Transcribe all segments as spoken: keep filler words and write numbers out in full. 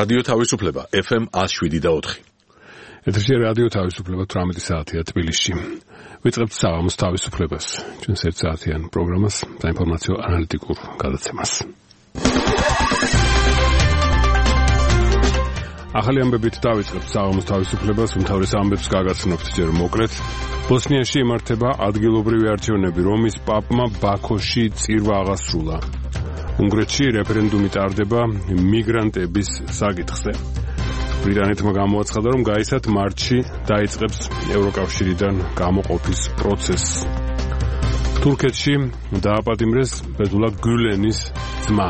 რადიო თავისუფლება ეფ ემ one oh seven და four. ეთერში რადიო თავისუფლება eighteen საათია თბილისში. ვიწყებთ საღამოს თავისუფლებას, ჩვენს ერთ საათიან პროგრამას, საინფორმაციო ანალიტიკურ გადაცემას. ახალი ამბებით დავიწყებთ საღამოს თავისუფლებას, უმთავრეს ამბებს გაგაცნობთ ჯერ მოკლედ. ბოსნიაში იმართება ადგილობრივი არჩევნები, რომის პაპმა ბაქოში წირვა აღასრულა. უნგრეთში რეფერენდუმი ტარდება მიგრანტების საკითხზე. ბრიტანეთმა გამოაცხადა, რომ გაიცათ მარტში დაიწყებს ევროკავშირიდან გამოყოფის პროცესს. თურქეთში დააპატიმრეს ფეთულა გულენის ძმა.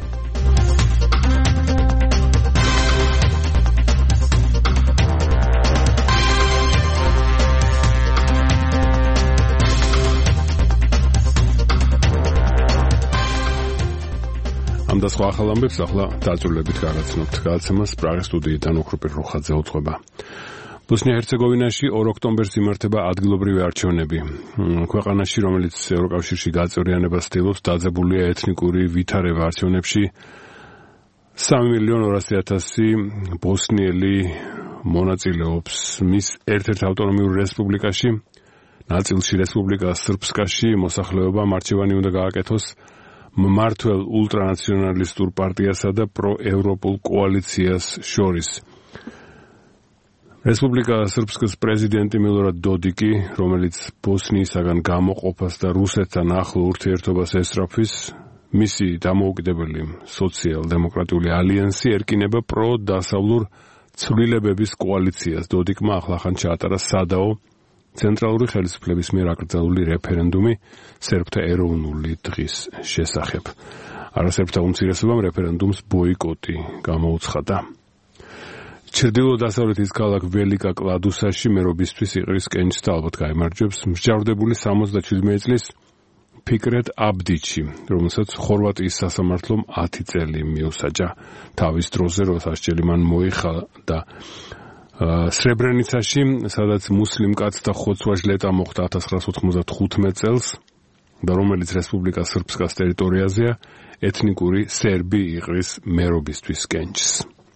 ამ და სხვა ახალ ამბებს ახლა დაწვრილებით გაგაცნობთ. გადაცემას პრაღის სტუდიიდან ოქროპირ როხაძე უძღვება. ბოსნია-ჰერცეგოვინაში ორ ოქტომბერს იმართება ადგილობრივი არჩევნები. ქვეყანაში, რომელიც ევროკავშირში გაწევრიანებას ცდილობს, დაძაბულია ეთნიკური ვითარება არჩევნებში. სამი მილიონი ორასი ათასი ბოსნიელი მონაწილეობს მის ერთ-ერთ ავტონომიურ რესპუბლიკაში, ნაწილში რესპუბლიკა სრბსკაში მოსახლეობა მარჩევანი უნდა გააკეთოს მმართველ ულტრანაციონალისტურ პარტიასა და პროევროპულ კოალიციას შორის. რესპუბლიკა სრბსკის პრეზიდენტი მილორად დოდიკი, რომელიც ბოსნიისაგან გამოყოფას და რუსეთთან ახლო ურთიერთობას ესწრაფვის, მისი დამოუკიდებელი სოციალ-დემოკრატიული ალიანსი ერკინება პროდასავლურ ცვლილებების კოალიციას. დოდიკმა ახლახან ჩაატარა სადაო ცენტრალური ხელისუფლების მიერ აკრძალული რეფერენდუმი სერბთა ეროვნული დღის შესახებ. არასერბთა უმცირესობამ რეფერენდუმს ბოიკოტი გამოუცხადა. ჩრდილო-დასავლეთის ქალაქ ველიკა კლადუსაში მერობისთვის იყრის კენჭს და ალბათ გაიმარჯვებს მსჯავრდებული სამოცდაშვიდი წლის ფიკრეთ აბდიჩი, რომელსაც ხორვატიის სასამართლომ ათი წელი მიუსაჯა. თავის დროზე, როდესაც ჯელი მან მოიხადა სრებრენიცაში, სადაც მუსლიმ კაცთა ხოცვა-ჟლეტა მოხდა ათას ცხრაასი ოთხმოცდათხუთმეტ წელს და რომელიც რესპუბლიკა სრბსკას ტერიტორიაზეა, ეთნიკური სერბი იყრის მერობისთვის კენჭს.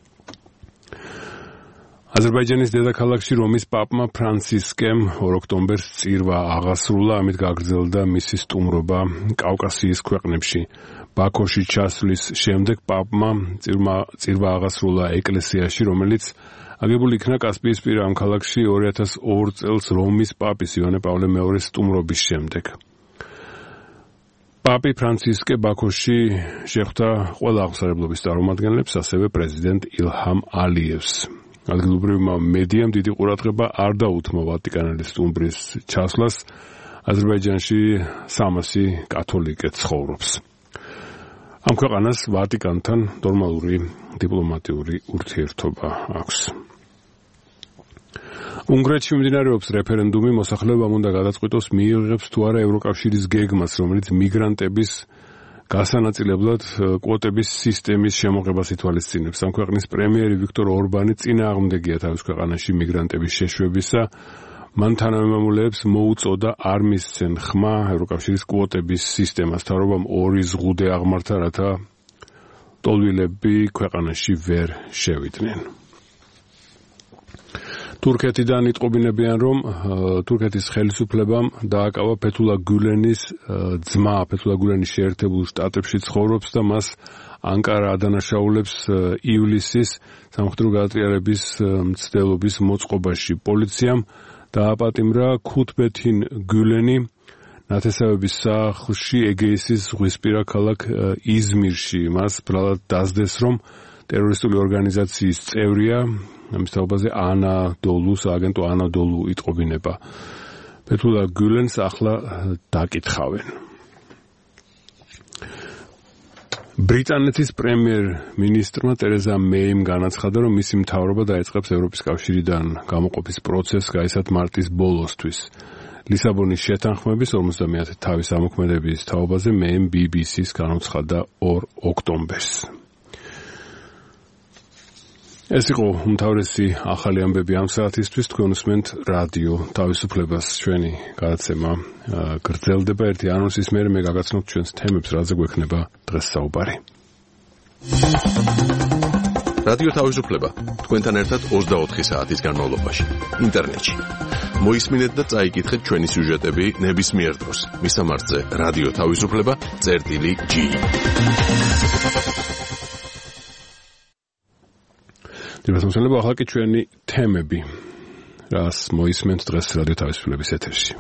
აზერბაიჯანის დედაქალაქში რომის პაპმა ფრანცისკემ ორ ოქტომბერს წირვა აღასრულა, ამით გაგრძელდა მისი სტუმრობა კავკასიის ქვეყნებში. ბაქოში ჩასვლის შემდეგ პაპმა წირვა აღასრულა ეკლესიაში, რომელიც აგებული იქნა კასპიისპირა ამ ქალაქში ორი ათას ორ წელს რომის პაპის ივანე პავლე მეორის სტუმრობის შემდეგ. პაპი ფრანცისკე ბაქოში შეხვდა ყველა აღმსარებლობის წარმომადგენლებს, ასევე პრეზიდენტ ილჰამ ალიევს. ადგილობრივმა მედიამ დიდი ყურადღება არ დაუთმო ვატიკანელის სტუმრის ჩასვლას. აზერბაიჯანში სამასი კათოლიკე ცხოვრობს. ამ ქვეყანას ვატიკანთან ნორმალური დიპლომატიური ურთიერთობა აქვს. უნგრეთში მიმდინარეობს რეფერენდუმი, მოსახლეობამ უნდა გადაწყვიტოს მიიღებს თუ არა ევროკავშირის გეგმას, რომელიც მიგრანტების გასანაწილებლად კვოტების სისტემის შემოღებას ითვალისწინებს. ამ ქვეყნის პრემიერი ვიქტორ ორბანი წინააღმდეგია თავის ქვეყანაში მიგრანტების შეშვებისა. მან თანამემამულეებს მოუწოდა არ მისცენ ხმა ევროკავშირის კვოტების სისტემას. თავრობამ ორი ზღუდე აღმართა, რათა ტოლვილები ქვეყანაში ვერ შევიდნენ. თურქეთიდან იტყობინებიან, რომ თურქეთის ხელისუფლებამ დააკავა ფეთულა გულენის ძმა, ფეთულა გულენის შეერთებულ შტატებში ცხოვრობს და მას ანკარა ადანაშაულებს ივლისის სამხედრო გადატრიალების მცდელობის მოწყობაში. პოლიციამ დააპატიმრა ქუთბეთინ გულენი ნათესავების სახლში ეგეისის ზღვისპირა ქალაქ იზმირში. მას ბრალად დასდეს, რომ ტერორისტული ორგანიზაციის წევრია. ამის თაობაზე ანადოლუ, სააგენტო ანადოლუ იტყობინება. ფეთულა გულენს ახლა დაკითხავენ. ბრიტანეთის პრემიერ-მინისტრმა ტერეზა მეიმ განაცხადა, რომ მისი მთავრობა დაიწყებს ევროპის კავშირიდან გამოყოფის პროცესს გაიცათ მარტის ბოლოსთვის. ლისაბონის შეთანხმების ორმოცდამეათე თავის ამოქმედების თაობაზე მეიმ ბი ბი სის განაცხადა ორ ოქტომბერს. ეს იყო უმთავრესი ახალი ამბები ამ საათისთვის. თქვენ უსმენთ რადიო თავისუფლებას. ჩვენი გადაცემა გრძელდება ერთი ანონსის მერე მე გაგაცნობთ ჩვენს თემებს, რაზე გვექნება დღეს საუბარი. რადიო თავისუფლება თქვენთან ერთად ოცდაოთხი საათის განმავლობაში ინტერნეტში. მოისმინეთ და წაიკითხეთ ჩვენი სიუჟეტები ნებისმიერ დროს. მისამართზე რადიო თავისუფლება წერტილი ჯი. დიახსოვნება ახლა კი ჩვენი თემები, რას მოისმენთ დღეს რადიო თავისუფლების ეთერში.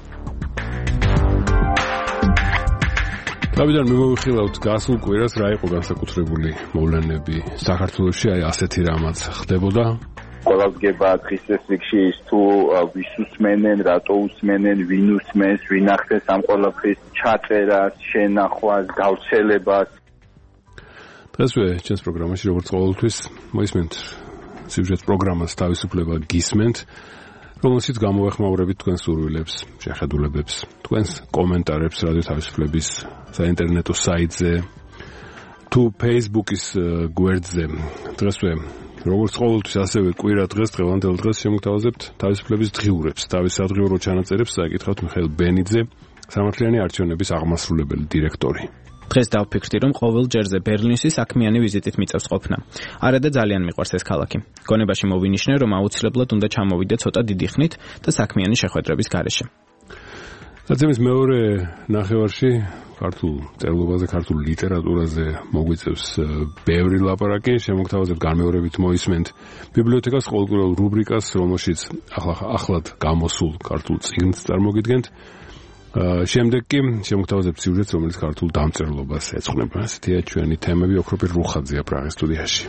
თავიდან მიმოვიხილავთ გასულ კვირას რა იყო განსაკუთრებული მოვლენები საქართველოში, აი ასეთი რამაც ხდებოდა. ყველას გება დღის წესრიგში ის თუ ვის უსმენენ, რატო უსმენენ, ვინ უსმენს, ვინ ახდენს ამ ყველაფრის ჩაწერას, შენახვას, გავრცელებას. დღესვე ჩვენს პროგრამაში როგორც ყოველთვის მოისმენთ სიუჟეტ პროგრამას თავისუფლება გისმენთ, რომელშიც გამოვეხმაურებით თქვენს სურვილებს, შეხედულებებს, თქვენს კომენტარებს რადიო თავისუფლების საინტერნეტო საიტზე თუ Facebook-ის გვერდზე. დღესვე როგორც ყოველთვის ასევე კვირა დღეს დღევანდელ დღეს შემოგთავაზებთ თავისუფლების დღიურებს, თავის სადღიურო ჩანაწერებს წაიკითხავთ მიხეილ ბენიძე, სამართლიანი არჩევნების აღმასრულებელი დირექტორი. დღეს დავფიქრდი, რომ ყოველ ჯერზე ბერლინში საქმიანი ვიზიტით მიწევს ყოფნა. არა და ძალიან მიყვარს ეს ქალაქი. გონებაში მოვინიშნე, რომ აუცილებლად უნდა ჩამოვიდე ცოტა დიდი ხნით და საქმიანი შეხვედრების გარეშე. საცემის მეორე ნახევარში ქართულ წერილობაზე, ქართულ ლიტერატურაზე მოგვიწევს ბევრი ლაპარაკი, შემოგთავაზებთ განმეორებით მოისმენთ ბიბლიოთეკას ყოველკვირეულ რუბრიკას, რომელშიც ახლა ახლად გამოსულ ქართულ წიგნს წარმოგიდგენთ. შემდეგ კი შემოგთავაზებთ სიუჟეტს, რომელიც ქართულ დამწერლობას ეძღვნება. ასეთია ჩვენი თემები. ოქროპირ რუხაძეა პრაღის სტუდიაში.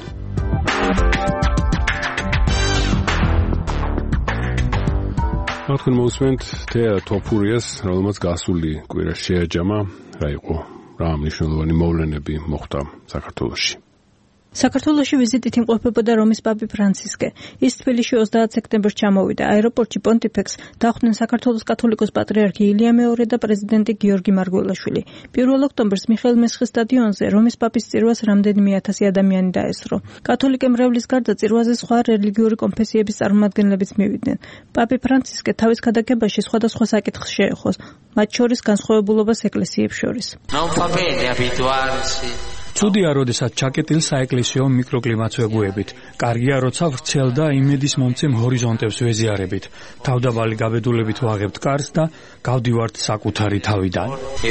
თქვენ მოусმენთ თეა თოფურიას, რომელმაც გასული კვირა შეაჯამა, რა იყო, რა მნიშვნელოვანი მოვლენები მოხდა საქართველოში. საქართველოში ვიზიტით იმყოფებოდა რომის პაპი ფრანცისკე. ის თბილისში ოცდაათ სექტემბერს ჩამოვიდა. აეროპორტში პონტიფექსს დახვდნენ საქართველოს კათოლიკოს პატრიარქი ილია მეორე და პრეზიდენტი გიორგი მარგველაშვილი. პირველ ოქტომბერს მიხეილ მესხის სტადიონზე რომის პაპის წირვას რამდენიმე ათასი ადამიანი დაესწრო. კათოლიკე მრევლის გარდა წირვაზე სხვა რელიგიური კონფესიების წარმომადგენლებიც მივიდნენ. პაპი ფრანცისკე თავის ქადაგებაში სხვადასხვა საკითხს შეეხოს, მათ შორის განსხვავებულობას ეკლესიებს შორის. ცუდია, როდესაც ჩაკეტილ საეკლესიო მიკროკლიმატს ვეგუებით. კარგია, როცა ვრცელ და იმედის მომცემ ჰორიზონტებს ვეზიარებით. თავდაბალი გაბედულებით ვაღებთ კარს და გავდივართ საკუთარი თავიდან.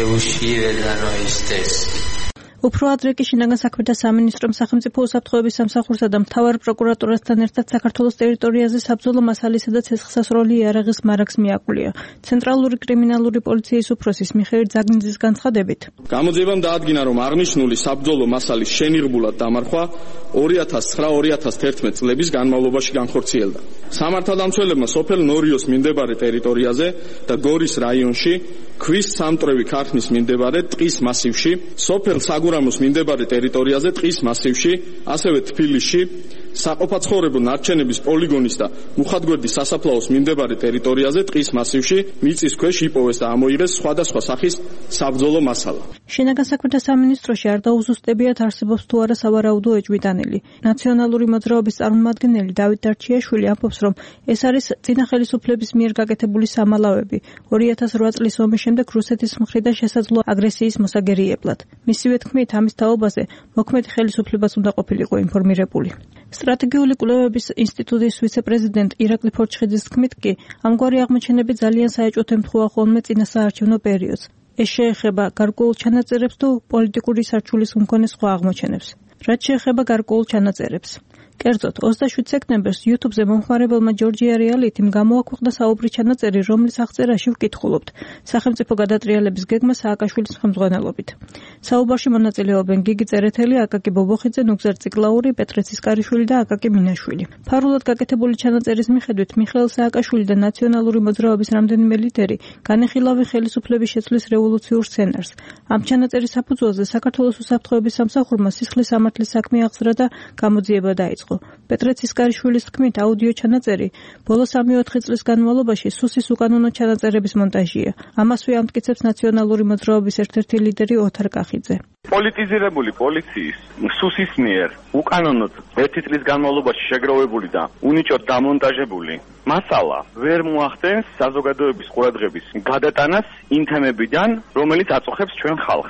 უფრო ადრე კი შინაგან საქმეთა სამინისტრომ სახელმწიფო უსაფრთხოების სამსახურსა და მთავარ პროკურატურასთან ერთად საქართველოს ტერიტორიაზე საბრძოლო მასალისა და ცეცხლსასროლი იარაღის მარაგს მიაკვლია. ცენტრალური კრიმინალური პოლიციის უფროსის მიხეილ ძაგნიძის განცხადებით. გამოძიებამ დაადგინა, რომ აღნიშნული საბრძოლო მასალის შენიღბულად დამარხვა ორი ათას ცხრა ორი ათას თერთმეტ წლების განმავლობაში განხორციელდა. სამართალდამცველებმა სოფელ ნორიოს მიმდებარე ტერიტორიაზე და გორის რაიონში, ქვის სამტრევი ქარხნის მიმდებარე ტყის მასივში, სოფელ საგურამოს მიმდებარე ტერიტორიაზე ტყის მასივში, ასევე თბილისში, საყოფაცხოვრებო ნარჩენების პოლიგონის და მუხათგვერდის სასაფლაოს მიმდებარე ტერიტორიაზე ტყის მასივში მიწის ქვეშ იპოვეს და ამოიღეს სხვადასხვა სახის საბრძოლო მასალა. შინაგან საქმეთა სამინისტროში არ დაუზუსტებიათ არსებობს თუ არა სავარაუდო ეჭვიდანილი. ნაციონალური მოძრაობის წარმომადგენელი დავით დარჩიაშვილი ამბობს, რომ ეს არის წინა ხელისუფლების მიერ გაკეთებული სამალავები ორი ათას რვა წლის ომის შემდეგ რუსეთის მხრიდან შესაძლო აგრესიის მოსაგერიებლად. მისივე თქმით, ამის თაობაზე მოქმედი ხელისუფლებას უნდა ყოფილიყო ინფორმირებული. სტრატეგიული კვლევების ინსტიტუტის ვიცე-პრეზიდენტ ირაკლი ფორჩხიძის თქმით კი, ამგვარი აღმოჩენები ძალიან საეჭვოდ ემთხვევა ხოლმე წინასაარჩევნო პერიოდს. ეს შეეხება გარკვეულ ჩანაწერებს თუ პოლიტიკური სარჩულის მქონე სხვა აღმოჩენებს. რაც შეეხება გარკვეულ ჩანაწერებს. კერძოდ, ოცდაშვიდ სექტემბერს YouTube-ზე მომხმარებელმა ჯორჯია რეალითიმ გამოაქვეყნა საუბრი ჩანაწერი, რომლის აღწერაში ვკითხულობთ სახელმწიფო გადატრიალების გეგმა სააკაშვილის ხელმძღვანელობით. საუბარში მონაწილეობენ გიგი წერეთელი, აკაკი ბობოხიძე, ნუგზარ ციკლაური, პეტრე ცისკარიშვილი და აკაკი მინაშვილი. ფარულად გაკეთებული ჩანაწერის მიხედვით მიხეილ სააკაშვილი და ნაციონალური მოძრაობის რამდენიმე ლიდერი განეხილავენ ხელისუფლების შეცვლის რევოლუციურ სცენარს. ამ ჩანაწერის საფუძველზე საქართველოს უსაფრთხოების სამსახურმა სისხლის სამართლის საქმე აღძრა და გამოძიება დაიწყო. პეტრე ცისკარიშვილის თქმით, აუდიო ჩანაწერი ბოლო სამი-ოთხი წლის განმავლობაში სუსის უკანონო ჩანაწერების მონტაჟია. ამასვე ამტკიცებს ნაციონალური მოძრაობის ერთ-ერთი ლიდერი ოთარ კახიძე. პოლიტიზირებული პოლიციის სუსის მიერ უკანონოდ ერთი წლის განმავლობაში შეგროვებული და უნიჭოდ დამონტაჟებული მასალა ვერ მოახდენს საზოგადოების ყურადღების გადატანას იმ თემებიდან, რომელიც აწუხებს ჩვენ ხალხს.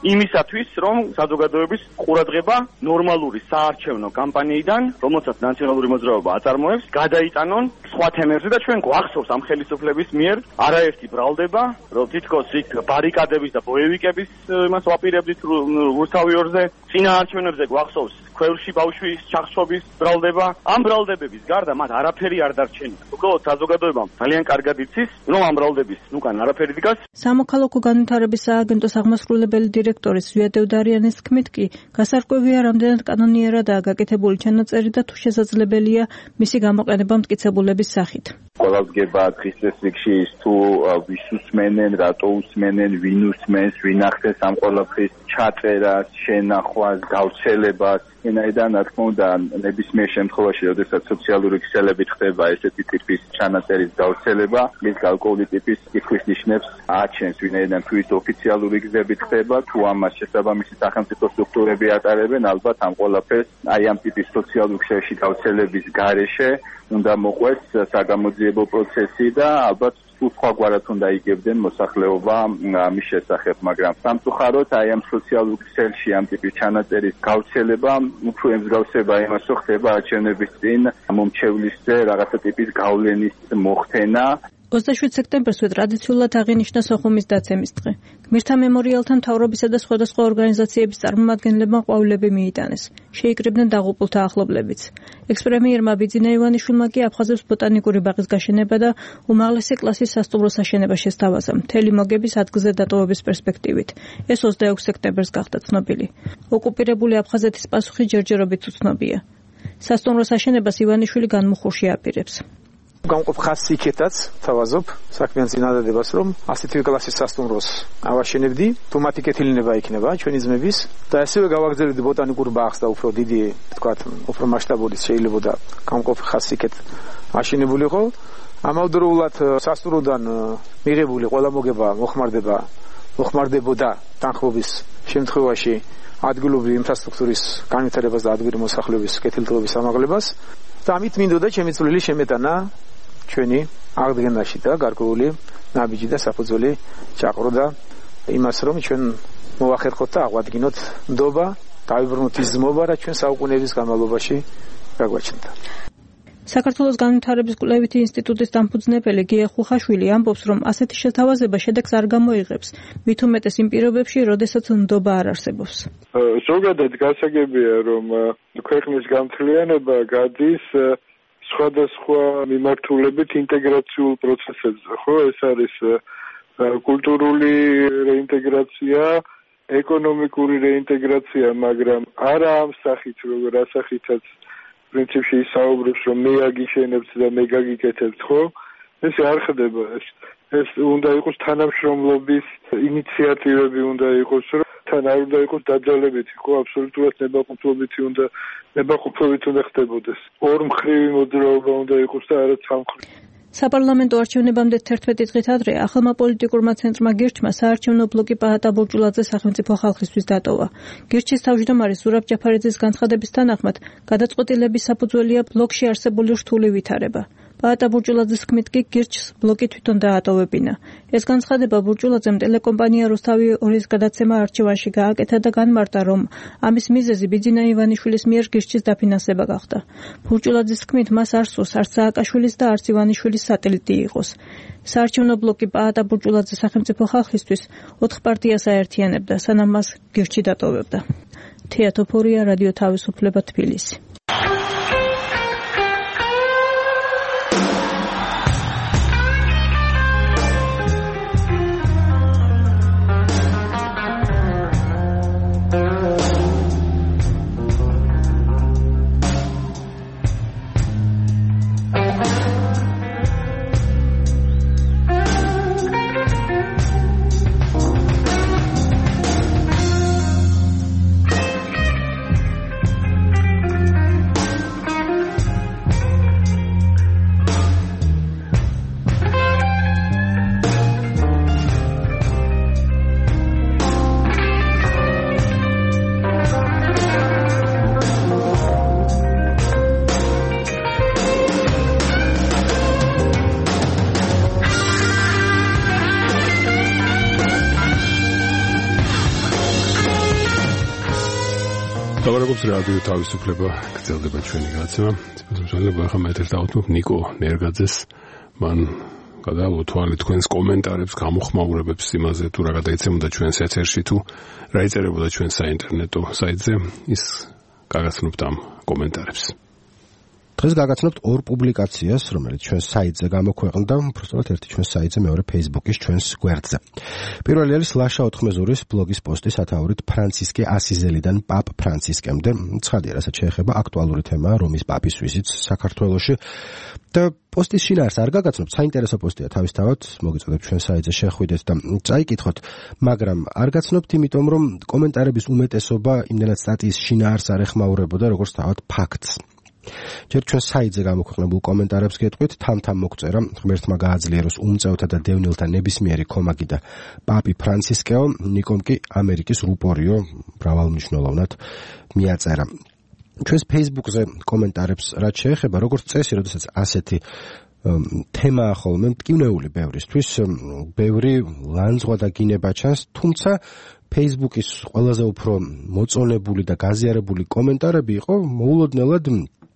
იმისათვის, რომ საზოგადოების ყურადღება ნორმალური საარჩევნო კამპანიიდან, რომელსაც ნაციონალური მოძრაობა აწარმოებს, გადაიტანონ სხვა თემებზე და ჩვენ გვახსოვს ამ ხელისუფლების მიერ არაერთი ბრალდება, რომ თითქოს იქ ბარიკადების და ბოევიკების იმას ვაპირებდით რუსთავიორზე, წინა არჩევნებზე გვახსოვს ქვევრში ბავშვის ჩახშობის ბრალდება. ამ ბრალდებების გარდა მათ არაფერი არ დარჩენია. უბრალოდ საზოგადოებამ ძალიან კარგად იცის, რომ ამ ბრალდების უკან არაფერი დგას. სამოქალაქო განვითარების სააგენტოს აღმასრულებელი დირექტორი ზვია დევდარიანის თქმით კი, გასარკვევია რამდენად კანონიერადაა გაკეთებული ჩანაწერი და თუ შესაძლებელია მისი გამოყენება მტკიცებულების სახით. Ყველას გება დღის წესრიგში ის თუ ვის უსმენენ, რატო უსმენენ, ვინ უსმენს, ვინ ახდენს ამ ყველაფრის ჩაწერას, შენახვას, გავრცელებას. Ენაიდან რა თქმა უნდა, ნებისმიერ შემთხვევაში, როდესაც სოციალური ქსელებით ხდება ესეთი ტიპის ჩანაწერის გავრცელება, მის გარკვეული ტიპის კითხვის ნიშნებს აჩენს, ვინაიდან თუ ის ოფიციალური გზებით ხდება, თუ ამას შესაბამისი სახელმწიფო სტრუქტურები ატარებენ, ალბათ ამ ყველაფერს აი ამ ტიპის სოციალურ ქსელში გავრცელების გარეშე უნდა მოყვეს საგამოძიებო პროცესი და ალბათ თუ სხვაგვარად უნდა იგებდნენ მოსახლეობა ამის შესახებ, მაგრამ სამწუხაროდ აი ამ სოციალურ ქსელში ამ ტიპის ჩანაწერის გავრცელება უფრო ემსგავსება იმას, რომ ხდება არჩევნების წინ მომჩევლისზე რაღაცა ტიპის გავლენის მოხდენა. ოცდაშვიდ სექტემბერსვე ტრადიციულად აღინიშნა სოხუმის დაცემის დღე. გმირთა მემორიალთან მთავრობისა და სხვადასხვა ორგანიზაციების წარმომადგენლებმა ყვავილები მიიტანეს. შეიკრიბნენ დაღუპულთა ახლობლებიც. ექს-პრემიერმა ბიძინა ივანიშვილმა კი აფხაზებს ბოტანიკური ბაღის გაშენება და უმაღლესი კლასის სასტუმრო საშენება შესთავაზა, მთელი მოგების ადგილზე დატოვების პერსპექტივით. ეს ოცდაექვსი სექტემბერს გახდა ცნობილი. ოკუპირებული აფხაზეთის პასუხი ჯერჯერობით უცნობია. სასტუმრო საშენებას ივანიშვილი განმუხურში აპირებს. გამყოფ ხასიათაც თავაზობ საქმიან წინადადებას, რომ ასეთი კლასის სასტუმროს ავაშენებდი, თუ მათი კეთილინება იქნება ჩვენი ძმების და ასევე გავაგზავნებდი ბოტანიკურ ბაღს და უფრო დიდი, თქვათ, უფრო მასშტაბური შეიძლება გამყოფ ხასიათ აშენებულიყო. ამავდროულად სასტუმროდან მიღებული ყველა მოგება მოხმარდება, მოხმარდებოდა თანხმობის შემთხვევაში ადგილობრივი ინფრასტრუქტურის განვითარებას და ადგილობრივი მოსახლეობის კეთილდღეობის ამაღლებას და ამით მინდოდა ჩემი წვლილი შემეტანა ჩვენი აღდგენაში და გარკვეული ნაბიჯი და საფუძველი ჩაყრო და იმას რომ ჩვენ მოვახერხოთ და აღვადგინოთ ნდობა, დავიბრუნოთ ის ძმობა, რა ჩვენ საუკუნეების განმავლობაში გაგვაჩნდა. საქართველოს განვითარების კვლევითი ინსტიტუტის დამფუძნებელი გია ხუხაშვილი ამბობს, რომ ასეთი შეთავაზება შედეგს არ გამოიღებს, მით უმეტეს იმ პირობებში, როდესაც ნდობა არ არსებობს. ზოგადად გასაგებია, რომ ქვეყნის გამთლიანება გადის სხვადასხვა მიმართულებით ინტეგრაციულ პროცესებზე, ხო? ეს არის კულტურული რეინტეგრაცია, ეკონომიკური რეინტეგრაცია, მაგრამ არა ამ სახით, როგორ ასახითაც პრინციპში ისაუბრებს, რომ მე აგიშენებთ და მე გაგიკეთებთ, ხო? ეს არ ხდება. ეს ეს უნდა იყოს თანამშრომლობის ინიციატივები, უნდა იყოს, რომ თან არ უნდა იყოს დაძალებითი, ხო? აბსოლუტურად ნებაყოფლობითი უნდა ნებაყოფლობით უნდა ხდებოდეს. ორმხრივი მოძრაობა უნდა იყოს და არა ცალმხრივი. საპარლამენტო არჩევნებამდე თერთმეტი დღით ადრე ახალმა პოლიტიკურმა ცენტრმა გირჩმა საარჩევნო ბლოკი პაატა ბურჭულაძე სახელმწიფო ხალხისთვის დატოვა. გირჩის თავმჯდომარის ზურაბ ჯაფარიძის განცხადების თანახმად, გადაწყვეტილების საფუძველია ბლოკში არსებული რთული ვითარება. პაატა ბურჭულაძის თქმით კი გირჩს ბლოკი თვითონ დაატოვებინა. ეს განცხადება ბურჭულაძემ ტელეკომპანია რუსთავი ორის გადაცემა არჩევანში გააკეთა და განმარტა, რომ ამის მიზეზი ბიძინა ივანიშვილის მიერ გირჩის დაფინანსება გახდა. ბურჭულაძის თქმით, მას არ სურს არც სააკაშვილის და არც ივანიშვილის სატელიტი იყოს. საარჩევნო ბლოკი პაატა ბურჭულაძე სახელმწიფო ხალხისთვის ოთხ პარტიას აერთიანებდა, სანამ მას გირჩი დატოვებდა. თეა თოფურია, რადიო თავისუფლება, თბილისი. არსებობს რადიო თავისუფლება, გრძელდება ჩვენი გადაცემა. სპეციალურად ახლა მე ერთ დავთმობ ნიკო ნერგაძეს, მან გადაავალ თვალი თქვენს კომენტარებს, გამოხმაურებებს იმაზე თუ რა გადაიცემოდა ჩვენს ეთერში თუ რა იწერებოდა ჩვენ საინტერნეტო საიტზე, ის გაგაცნობთ ამ კომენტარებს. დღეს გაგაცნობთ ორ პუბლიკაციას, რომელიც ჩვენს საიტზე გამოქვეყნდა, უბრალოდ ერთი ჩვენს საიტზე, მეორე Facebook-ის ჩვენს გვერდზე. პირველი არის ლაშა ოთხმეზურის ბლოგის პოსტი სათაურით ფრანცისკე ასიზელიდან პაპ ფრანცისკემდე. ცხადია, რასაც შეეხება აქტუალური თემაა რომის პაპის ვიზიტს საქართველოში. და პოსტის შინაარს არ გაგაცნობთ, საინტერესო პოსტია თავისთავად, მოგეწოდებ ჩვენ საიტზე შეხვიდეთ და წაიკითხოთ, მაგრამ არ გაცნობთ, იმიტომ რომ კომენტარების უმეტესობა იმდენად სტატიის შინაარს არ ეხმაურებოდა, როგორც თავად ფაქტს. ჯერ ჩვენ საიტზე გამოქვეყნებულ კომენტარებს გეტყვით, თამთამ მოგწერა, ღმერთმა გააძლიეროს უმწეოთა და დევნილთა ნებისმიერი ქომაგი და პაპი ფრანცისკეო, ნიკომ კი ამერიკის რუპორიო მრავალმნიშვნელოვნად მიაწერა. ჩვენს Facebook-ზე კომენტარებს რაც შეეხება, როგორც წესი, როდესაც ასეთი თემაა ხოლმე მტკივნეული ბევრისთვის, ბევრი ლანძღვა და გინება ჩანს, თუმცა Facebook-ის ყველაზე უფრო მოწონებული და გაზიარებული კომენტარები იყო მოულოდნელად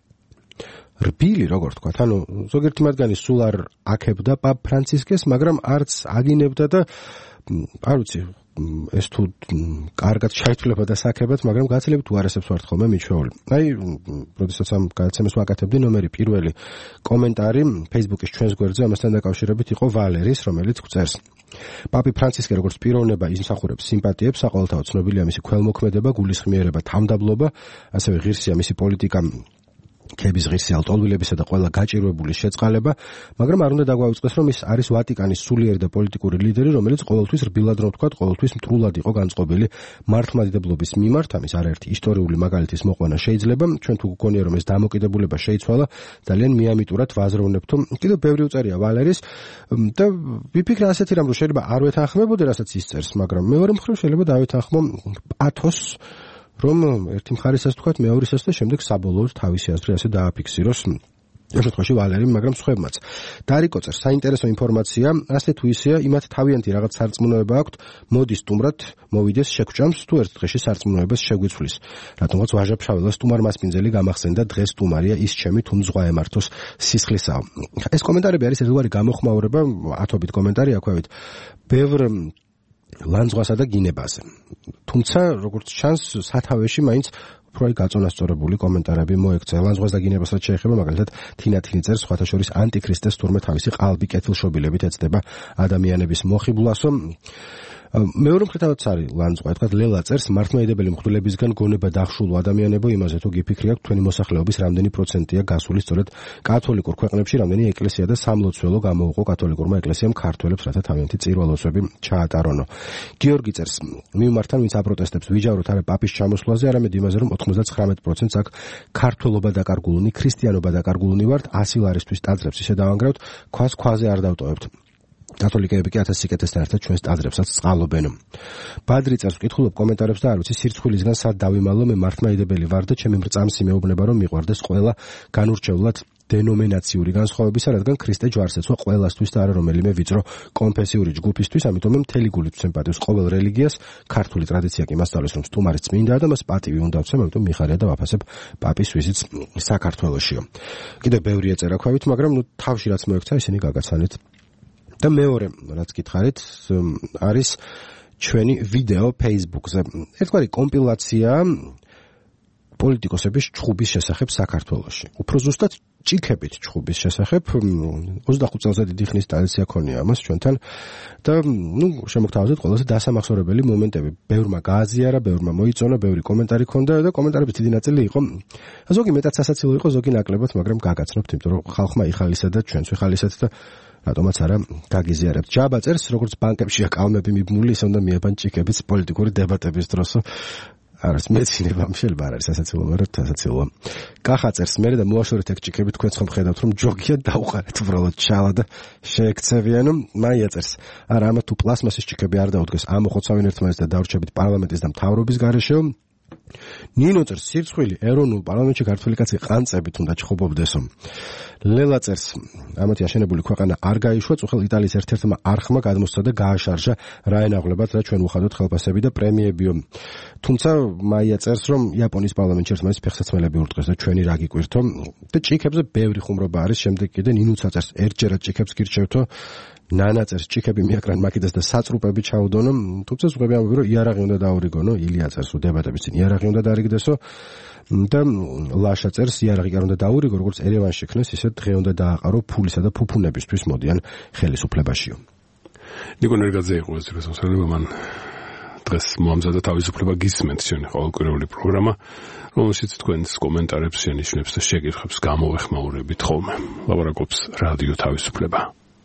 რბილი, როგორ თქვა, ანუ ზოგიერთი მათგანი სულ არ აქებდა პაპ ფრანცისკეს, მაგრამ არც აგინებდა და არ ვიცი, ეს თუ კარგად ჩაითვლება და საქებად, მაგრამ გაცილებით უარესებს ვართ ხოლმე მიჩვეული. აი, როდესაც ამ გადაცემას ვაკეთებდი, ნომერი პირველი კომენტარი Facebook-ის ჩვენს გვერდზე ამასთან დაკავშირებით იყო ვალერის, რომელიც გვწერს: პაპი ფრანცისკე როგორც პიროვნება იმსახურებს სიმპათიებს, საყოველთაოდ ცნობილია მისი ქველმოქმედება, გულისხმიერება, თავმდაბლობა, ასევე ღირსია მისი პოლიტიკა, ქების ღირსი ალტოლვილებისა და ყველა გაჭირვებული შეწყალება, მაგრამ არ უნდა დაგვაუწყდეს, რომ ის არის ვატიკანის სულიერი და პოლიტიკური ლიდერი, რომელიც ყოველთვის რბილად რომ თქვა, ყოველთვის მტრულად იყო განწყობილი მართლმადიდებლობის მიმართ, ამის არაერთი ისტორიული მაგალითის მოყვანა შეიძლება, ჩვენ თუ გქონია რომ ეს დამოკიდებულება შეიცვალა, ძალიან მიამიტურად ვაზროვნებთ, რომ კიდევ ბევრი უწერია ვალერის და ვიფიქრე ასეთი რამ, რომ შეიძლება არ ვეთანხმებოდე, რასაც ის წერს, მაგრამ მეორე მხრივ შეიძლება დავეთანხმო პათოს, რომ ერთი მხარესაც თქვათ, მეორესაც და შემდეგ საბოლოოდ თავისი აზრი ასე დააფიქსიროს. ამ შემთხვევაში ვალერი, მაგრამ სხვებმაც. დარიკო წერს, საინტერესო ინფორმაცია, ასე თუ ისეა, იმათ თავიანთი რაღაც სარწმუნოება აქვთ, მოდი სტუმრად მოვიდეს შეგვჭამს, თუ ერთ დღეში სარწმუნოებას შეგვიცვლის. რატომღაც ვაჟა-ფშაველას სტუმარ მასპინძელი გამახსენდა, დღეს სტუმარია ის ჩემი თუ მზღვა ემართოს სისხლისაო. ეს კომენტარები არის ერთგვარი გამოხმაურება, ათობით კომენტარი აქვავით. ბევრ ლანძღვასა და გინებაზე. თუმცა, როგორც ჩანს, სათავეში მაინც უფრო გაწონასწორებული კომენტარები მოექცა. ლანძღვას და გინებასაც შეეხება, მაგალითად, თინა თინი წერს, სხვათა შორის ანტიქრისტეს თურმე თავისი ყალბი კეთილშობილებით ეცდება ადამიანების მოხიბლასო. მეორე მხრიდანაც არის ლანძღვა, თქვა ლელა წერს, მართლმადიდებელი მღვდლებისგან გონება დახშულო ადამიანებო, იმაზე თუ გიფიქრი აქვს, თქვენი მოსახლეობის რამდენი პროცენტია გასული სწორედ კათოლიკურ ქვეყნებში, რამდენი ეკლესია და სამლოცველო გამოუყო კათოლიკურმა ეკლესიამ ქართველებს, რათა თავიანთი წირვალოსები ჩაატარონო. გიორგი წერს, მიმართან ვინც აპროტესტებს ვიჯავროთ არა პაპის ჩამოსვლაზე, არამედ იმაზე, რომ ოცდათხმეტ პროცენტს აქ ქართველობა დაკარგულუნი, ქრისტიანობა დაკარგულუნი ვართ, ასი ლარისთვის ტაძრებს ისე დავანგრევთ, ქვას ქვაზე არ დავტოვებთ. კათოლიკეები კი ათასი სიკეთესთან ერთად ჩვენს ტაძრებსაც წყალობენ. ბადრი წერს, ვკითხულობ კომენტარებს და არ ვიცი სირცხვილისგან სად დავიმალო, მე მართლმადიდებელი ვარ და ჩემი მრწამსი მეუბნება რომ მიყვარდეს ყველა განურჩევლად დენომინაციური განსხვავებისა, რადგან ქრისტე ჯვარს ეცვა ყველასთვის და არა რომელიმე ვიწრო კონფესიური ჯგუფისთვის, ამიტომ მე მთელი გულით ვსემპათიებს ყოველ რელიგიას, ქართული ტრადიცია კი მასწავლებს, რომ სტუმარი წმინდაა და მას პატივი უნდა ვცემ, ამიტომ მიხარია და ვაფასებ პაპის ვიზიტს საქართველოშიო. კიდევ ბევრი ეწერა ქვევით, მაგრამ ნუ თავში რაც მოექცა, ისინი გაგაცანით. და მეორე, რაც გითხარით, არის ჩვენი ვიდეო Facebook-ზე. ერთგვარი კომპილაცია პოლიტიკოსების ჩხუბის შესახებ საქართველოში. უფრო ზუსტად ჭიქებით ჩხუბის შესახებ. ოცდახუთ წელზე დიდი ხნის ტრადიცია ქონია ამას ჩვენთან და ნუ შემოგთავაზეთ ყველაზე დასამახსოვრებელი მომენტები. ბევრმა გააზიარა, ბევრმა მოიწონა, ბევრი კომენტარი ქონდა და კომენტარების დიდი ნაწილი იყო ზოგი მეტად სასაცილო იყო, ზოგი ნაკლებად, მაგრამ გაგაცნობთ, იმიტომ რომ ხალხმა იხალისა და ჩვენც ვიხალისეთ და რატომაც არა გაგიზიარებთ. ჯაბა წერს, როგორც ბანკებშია კალმები მიბმული, ისე უნდა მიებან ჭიქებიც პოლიტიკური დებატების დროსო. არის მეცინება, შეიძლება არ არის სასაცილო, მაგრამ სასაცილოა. კახა წერს, მე და მოაშორეთ ეგ ჭიქები, თქვენც ხომ ხედავთ, რომ ჯოგია დაუყარეთ უბრალოდ ჩალა და შეექცევიანო. მაია წერს, არა, ამა თუ პლასმასის ჭიქები არ დაუდგეს, ამოხოცავენ ერთმანეთს და დავრჩებით პარლამენტის და მთავრობის გარეშე. ნინო წერს სირცხვილი ეროვნულ პარლამენტში ქართველი კაცი ყანწებით უნდა ჩხუბობდესო. ლელა წერს ამათი აშენებული ქვეყანა არ გაიშვა, წუხელ იტალიის ერთ-ერთმა არხმა გადმოსცა და გააშარჟა რა ენაღლებათ და ჩვენ უხადოთ ხელფასები და პრემიებიო. თუმცა მაია წერს, რომ იაპონიის პარლამენტში ერთმანეთის ფეხსაცმელები ურტყეს და ჩვენი რა გიკვირთო და ჭიქებზე ბევრი ხუმრობა არის. შემდეგ კიდე ნინუცა წერს ერთჯერად ჭიქებს გირჩევთო. ნანა წერს ჭიქები მიაკრან მაკიდეს და საწრუპები ჩაუდონო. თუმცა ზღვები ამბობენ, რომ იარაღი უნდა დაურიგონო. ილია წერს, რომ დებატების წინ იარაღი უნდა დაარიგდესო და ლაშა წერს, იარაღი კი არ უნდა დაურიგო, როგორც ერევანში ხნეს, ისე დღე უნდა დააყარო ფულისა და ფუფუნებისთვის მოდიან ხელისუფლებაშიო. ნიკო ნერგაძე იყო ეს რესურსები, მან დღეს მოამზადა თავისუფლება გისმენთ ჩვენი ყოველკვირეული პროგრამა, რომელშიც თქვენს კომენტარებს, შენიშვნებს და შეკითხვებს გამოვეხმაურებით ხოლმე. ლაპარაკობს რადიო თავისუფლება.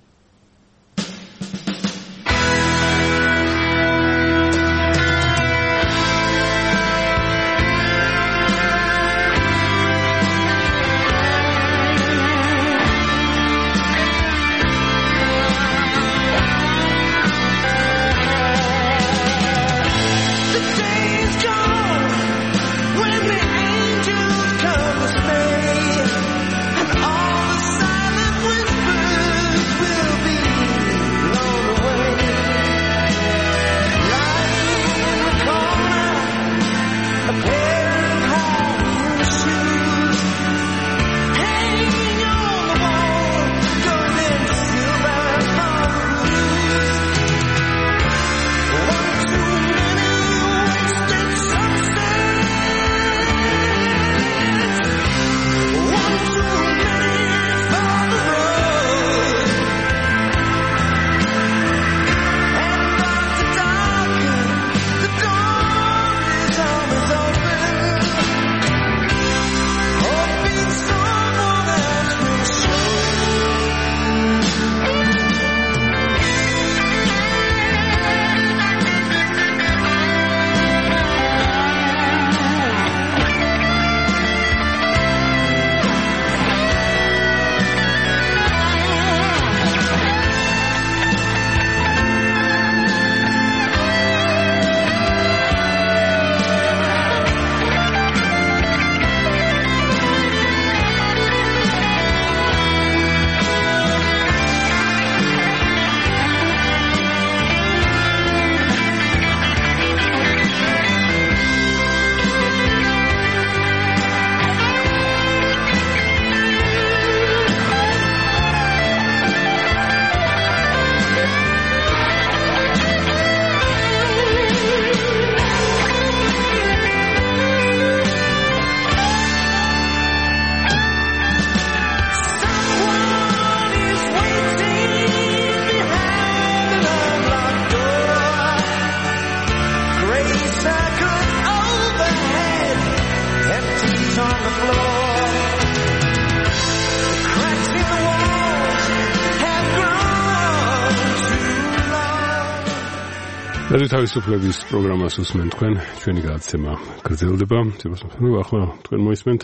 რადიო თავისუფლების პროგრამას უსმენთ თქვენ, ჩვენი გადაცემა გრძელდება. ახლა თქვენ მოისმენთ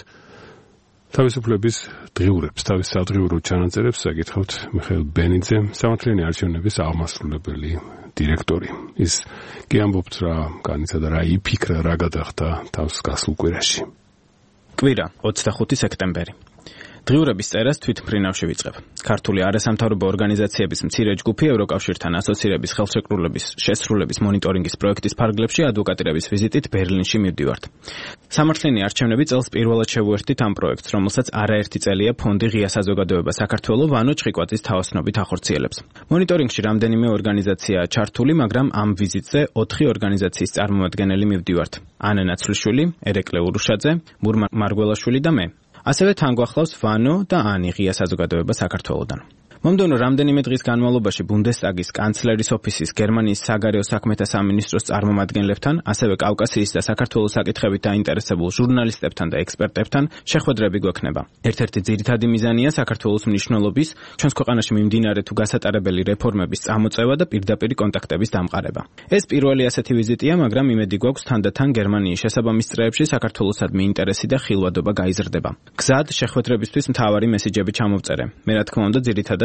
თავისუფლების დღიურებს, თავის სადღიურო ჩანაწერებს აკითხავთ მიხეილ ბენიძე, სამართლიანი არჩევნების აღმასრულებელი დირექტორი. ის კი ამბობთ რა განიცადა, რა იფიქრა, რა გადახდა თავს გასულ კვირაში. კვირა ოცდახუთი სექტემბერი. დღიურების წერას თვითმფრინავში ვიწყებ. ქართული არასამთავრობო ორგანიზაციების მცირე ჯგუფი ევროკავშირთან ასოცირების ხელშეკრულების შესრულების მონიტორინგის პროექტის ფარგლებში ადვოკატირების ვიზიტით ბერლინში მივდივართ. სამართლიანი არჩევნები წელს პირველად შევუერთდით ამ პროექტს, რომელსაც არაერთი წელია ფონდი ღია საზოგადოება საქართველო ვანო ჩხიკვაძის თავოსნობით ახორციელებს. მონიტორინგში რამდენიმე ორგანიზაციაა ჩართული, მაგრამ ამ ვიზიტზე ოთხი ორგანიზაციის წარმომადგენელი მივდივართ. ანა ნაცვლიშვილი, ერეკლე ურუშაძე, მურმა მარგველაშვილი და მე. ასევე თან გვახლავს ვანო და ანი ღია საზოგადოება საქართველოდან. მომდევნო რამდენიმე დღის განმავლობაში ბუნდესტაგის კანცლერის ოფისის, გერმანიის საგარეო საქმეთა სამინისტროს წარმომადგენლებთან, ასევე კავკასიის და საქართველოს საკითხებით დაინტერესებულ ჟურნალისტებთან და ექსპერტებთან შეხვედრები გვექნება. ერთ-ერთი ძირითადი მიზანია საქართველოს მნიშვნელობის, ჩვენს ქვეყანაში მიმდინარე თუ გასატარებელი რეფორმების წამოწევა და პირდაპირი კონტაქტების დამყარება. ეს პირველი ასეთი ვიზიტია, მაგრამ იმედი გვაქვს თანდათან გერმანიის შესაბამის წრეებში საქართველოსადმი ინტერესი და ხილვადობა გაიზრდება. გზად შეხვედრებისთვის მთავარი მესიჯები ჩამოვწერე. მე რა თქმა უნდა ძირითადად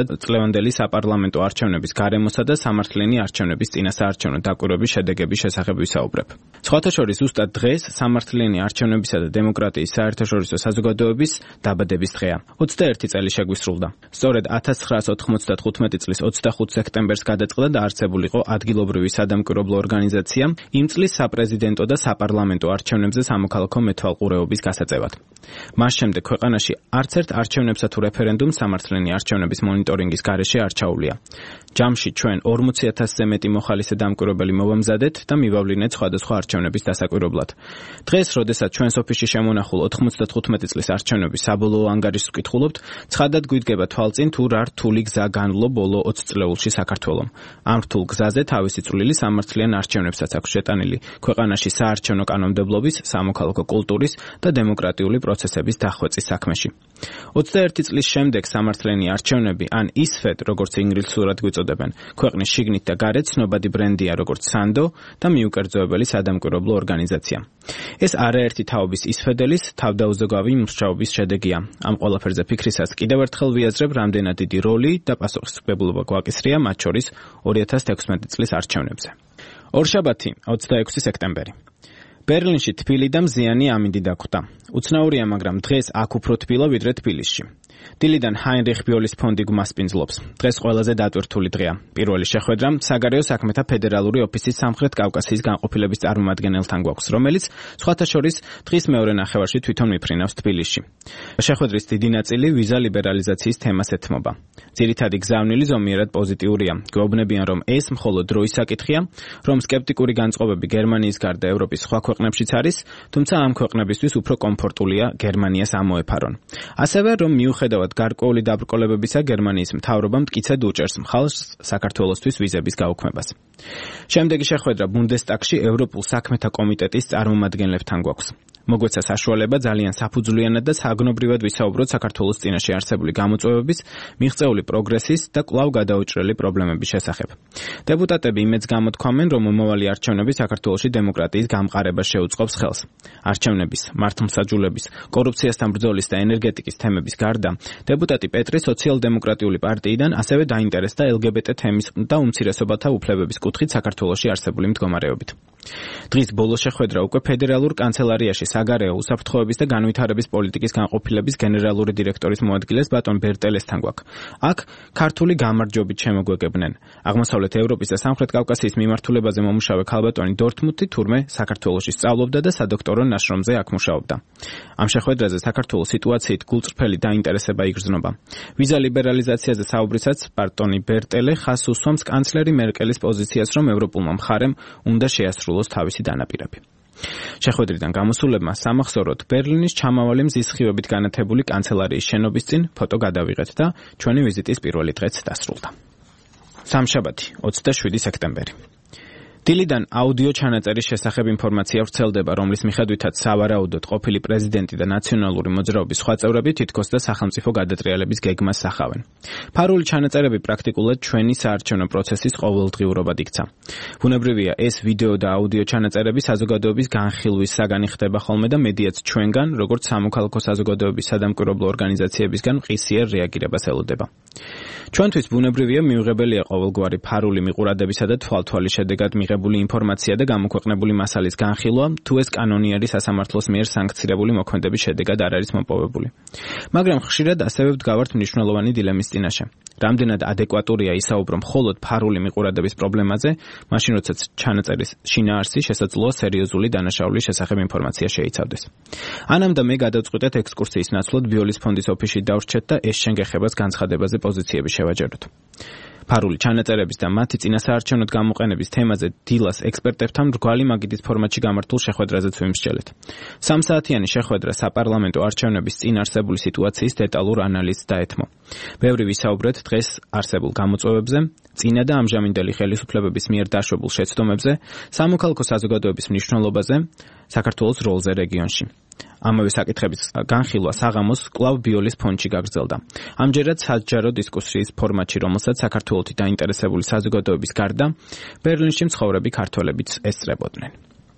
წლევანდელი საპარლამენტო არჩევნების გარემოსა და სამართლიანი არჩევნების წინასაარჩევნო დაკვირვების შედეგების შესახებ ვისაუბრებ. სხვათა შორის ზუსტად დღეს სამართლიანი არჩევნებისა და დემოკრატიის საერთაშორისო საზოგადოების დაბადების დღეა. ოცდაერთი წელი შეგვისრულდა. სწორედ ათას ცხრაასი ოთხმოცდათხუთმეტი წლის ოცდახუთ სექტემბერს გადაწყდა და არსებულიყო ადგილობრივი სადამკვირვებლო ორგანიზაცია იმ წლის საპრეზიდენტო და საპარლამენტო არჩევნებზე სამოქალაქო მეთვალყურეობის გასაწევად. მას შემდეგ ქვეყანაში არც ერთ არჩევნებსა თუ რეფერენდუმს სამართლიანი არჩევნების მონიტორინგის გარეშე არ ჩაუვლია. ჯამში ჩვენ ორმოცი ათასზე მეტი მოხალისე დამკვირვებელი მოვამზადეთ და მივავლინეთ სხვადასხვა არჩევნების დასაკვირვებლად. დღეს, როდესაც ჩვენს ოფისში შემონახულ ოთხმოცდათხუთმეტი წლის არჩევნების საბოლოო ანგარიშს ვკითხულობთ, ცხადად გვიდგება თვალწინ თუ რა რთული გზა განვლო ბოლო ოცი წლეულში საქართველომ. ამ რთულ გზაზე თავისი წვლილი სამართლიან არჩევნებსაც აქვს შეტანილი ქვეყანაში საარჩევნო კანონმდებლობის, სამოქალაქო კულტურის და დემოკრატიული პროცესების დახვეწის საქმეში. ოცდაერთი წლის შემდეგ სამართლიანი არჩევნები ან ისფედ, როგორც ინგლისურად გვიწოდებენ, ქვეყნის შიგნით და გარეთ ცნობადი ბრენდია როგორც სანდო და მიუკერძოებელი სადამკვირვებლო ორგანიზაცია. ეს არაერთი თაობის ისფედელის თავდაუზოგავი მუშაობის შედეგია. ამ ყველაფერზე ფიქრისას კიდევ ერთხელ ვიაზრებ, რამდენად დიდი როლი და პასუხისმგებლობა გვაკისრია მათ შორის ორი ათას თექვსმეტი წლის არჩევნებზე. ორშაბათი, ოცდაექვსი სექტემბერი. ბერლინში თბილი და მზიანი ამინდი დაგვხვდა. უცნაურია, მაგრამ დღეს აქ უფრო თბილა ვიდრე თბილისში. დილიდან ჰაინრიხ ბიოლის ფონდი გვმასპინძლობს. დღეს ყველაზე დატვირთული დღეა. პირველი შეხვედრა საგარეო საქმეთა ფედერალური ოფისის სამხრეთ კავკასიის განყოფილების წარმომადგენელთან გვაქვს, რომელიც სხვათა შორის დღის მეორე ნახევარში თვითონ მიფრინავს თბილისში. შეხვედრის დიდი ნაწილი ვიზა ლიბერალიზაციის თემას ეთმობა. ძირითადი გზავნილი ზომიერად პოზიტიურია. გვეუბნებიან, რომ ეს მხოლოდ დროის საკითხია, რომ სკეპტიკური განწყობები გერმანიის გარდა ევროპის სხვა ქვეყნებშიც არის, თუმცა ამ ქვეყნებისთვის უფრო კომფორტულია გერმანიას ამოეფარონ. ასევე რომ მიუხედავად გარკვეული დაბრკოლებებისა, გერმანიის მთავრობა მტკიცედ უჭერს მხარს საქართველოსთვის ვიზების გაუქმებას. შემდეგი შეხვედრა ბუნდესტაგში ევროპულ საქმეთა კომიტეტის წარმომადგენლებთან გვაქვს. მოგვეცა საშუალება ძალიან საფუძვლიანად და საგნობრივად ვისაუბროთ საქართველოს წინაშე არსებული გამოწვევების, მიღწეული პროგრესის და კვლავ გადაუჭრელი პრობლემების შესახებ. დეპუტატები იმედს გამოთქვამენ, რომ მომავალი არჩევნები საქართველოში დემოკრატიის გამყარებას შეუწყობს ხელს. არჩევნების, მართლმსაჯულების, კორუფციასთან ბრძოლის და ენერგეტიკის თემების გარდა, დეპუტატი პეტრი სოციალ-დემოკრატიული პარტიიდან ასევე დაინტერესდა ელ გი ბე ტე თემის და უმცირესობათა უფლებების კუთხით საქართველოში არსებული მდგომარეობით. დღის ბოლო შეხვედრა უკვე ფედერალურ კანცელარიაში საგარეო უსაფრთხოების და განვითარების პოლიტიკის განყოფილების გენერალური დირექტორის მოადგილეს ბატონ ბერტელესთან გვაქვს. აქ ქართული გამარჯვებით შემოგვეგებნენ. აღმოსავლეთ ევროპის და სამხრეთ კავკასიის მიმართულებაზე მომუშავე ქალბატონი დორტმუნდში თურმე საქართველოში სწავლობდა და სადოქტორო ნაშრომზე აქ მუშაობდა. ამ შეხვედრაზე საქართველოს სიტუაციით გულწრფელი დაინტერესება იგრძნობა. ვიზა ლიბერალიზაციაზე საუბრისას ბატონი ბერტელე ხაზს უსვამს კანცლერი მერკელის პოზიციას, რომ ევროპულმა მხარემ უნდა შეასრულოს თავისი დანაპირები. შეხვედრიდან გამოსულებმა სამახსოვროდ ბერლინის ჩამავალი მზის სხივებით განათებული კანცელარიის შენობის წინ ფოტო გადავიღეთ და ჩვენი ვიზიტის პირველი დღეც დასრულდა. სამშაბათი, ოცდაშვიდი სექტემბერი. დილიდან აუდიო ჩანაწერის შესახებ ინფორმაცია ვრცელდება, რომლის მიხედვითაც სავარაუდოდ ყოფილი პრეზიდენტი და ნაციონალური მოძრაობის სხვა წევრები თითქოს და სახელმწიფო გადატრიალების გეგმას სახავენ. ფარული ჩანაწერები პრაქტიკულად ჩვენი საარჩევნო პროცესის ყოველდღიურობად იქცა. ბუნებრივია, ეს ვიდეო და აუდიო ჩანაწერები საზოგადოების განხილვის საგანი ხდება ხოლმე და მედიაც ჩვენგან, როგორც სამოქალაქო საზოგადოების სადამკვირვებლო ორგანიზაციებისგან მყისიერ რეაგირებას ელოდება. ჩვენთვის ბუნებრივია მიუღებელია ყოველგვარი ფარული მიყურადებისა და თვალთვალის შედეგად მიღებული ინფორმაცია და გამოქვეყნებული მასალის განხილვა, თუ ეს კანონიერი სასამართლოს მიერ სანქცირებული მოქმედების შედეგად არ არის მოპოვებული. მაგრამ ხშირად ასევე ვდგავართ მნიშვნელოვანი დილემის წინაშე. რამდენად ადეკვატურია ისაუბრო მხოლოდ ფარული მიყურადების პრობლემაზე, მაშინ როდესაც ჩანაწერის შინაარსი შესაძლოა სერიოზული დანაშაულის შესახებ ინფორმაცია შეიცავდეს. ანამ და მე გადავწყვიტეთ ექსკურსიის ნაცვლად ბიოლის ფონდის ოფისში დავრჩეთ და ეს შენგეხებას განცხადებაზე პოზიციები შევაჯეროთ. ფარული ჩანაწერების და მათი წინასაარჩევნოდ გამოყენების თემაზე დილას ექსპერტებთან მრგვალი მაგიდის ფორმატში გამართულ შეხვედრაზეც ვიმსჯელეთ. სამსაათიანი შეხვედრა საპარლამენტო არჩევნების წინ არსებული სიტუაციის დეტალურ ანალიზს დაეთმო. ბევრი ვისაუბრეთ დღეს არსებულ გამოწვევებზე, წინა და ამჟამინდელი ხელისუფლებების მიერ დაშვებულ შეცდომებზე, სამოქალაქო საზოგადოების მნიშვნელობაზე, საქართველოს როლზე რეგიონში. ამავე საკითხების განხილვა საღამოს კვლავ ბიოლის ფონდში გაგრძელდა. ამჯერად საჯარო დისკუსიის ფორმატში, რომელსაც საქართველოთი დაინტერესებული საზოგადოების გარდა, ბერლინში მცხოვრები ქართველებიც ესწრებოდნენ.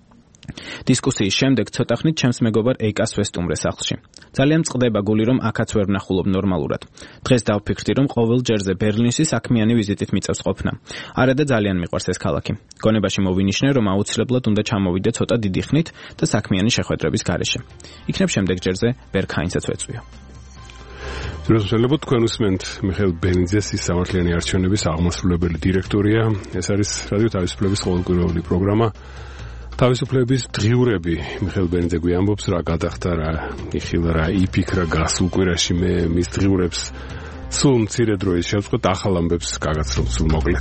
დისკუსიის შემდეგ ცოტა ხნით ჩემს მეგობარ ეიკას ვესტუმრე სახლში. ძალიან წყდება გული, რომ აქაც ვერ ვნახულობ ნორმალურად. დღეს დავფიქრდი, რომ ყოველ ჯერზე ბერლინში საქმიანი ვიზიტით მიწევს ყოფნა. არა და ძალიან მიყვარს ეს ქალაქი. გონებაში მოვინიშნე, რომ აუცილებლად უნდა ჩამოვიდე ცოტა დიდი ხნით და საქმიანი შეხვედრების გარეშე. იქნებ შემდეგ ჯერზე ბერქაინსაც ვეწვიო. დროშელობთ თქვენ უსმენთ მიხეილ ბენიძეს, ის სამართლიანი არჩევნების აღმასრულებელი დირექტორია. ეს არის რადიო თავისუფლების ყოველკვირეული პროგრამა. თავისუფლების დღიურები. მიხეილ ბენიძე გვიამბობს, რა გადახდა, რა იხილა, რა იფიქრა გასულ კვირაში. მე მის დღიურებს სულ მცირე დროის შევწყვეტ, ახალ ამბებს გაგაცნობ სულ მოკლედ.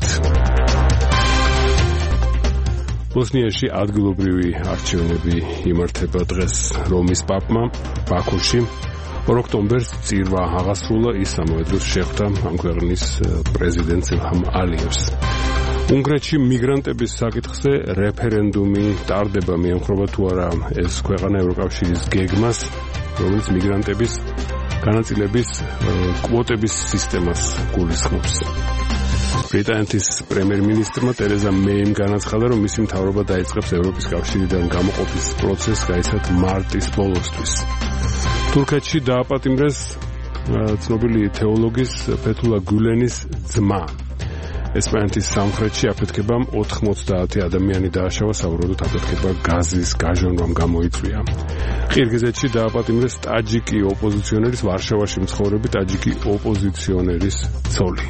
ბოსნიაში ადგილობრივი არჩევნები იმართება დღეს რომის პაპმა ბაქოში. ორ ოქტომბერს წირვა აღასრულა, ის ამავე დროს შეხვდა ამ ქვეყნის პრეზიდენტს ილჰამ ალიევს. უნგრეთში მიგრანტების საკითხზე რეფერენდუმი ტარდება, მიემხრობა თუ არა ეს ქვეყანა ევროკავშირის გეგმას, რომელიც მიგრანტების განაწილების კვოტების სისტემას გულისხმობს. ბრიტანეთის პრემიერ-მინისტრმა ტერეზა მეიმ განაცხადა, რომ მისი მთავრობა დაიწყებს ევროპის კავშირიდან გამოყოფის პროცესს გაიცათ მარტის ბოლოსთვის. თურქეთში დააპატიმრეს ცნობილი თეოლოგის ფეთულა გულენის ძმა. ესპანეთის სამხრეთში აფეთქებამ ოთხმოცდაათი ადამიანი დააშავა, საუბრობთ აფეთქება გაზის გაჟონვამ გამოიწვია. ყირგიზეთში დააპატიმრეს ტაჯიკი ოპოზიციონერის, ვარშავაში მცხოვრები ტაჯიკი ოპოზიციონერის ცოლი.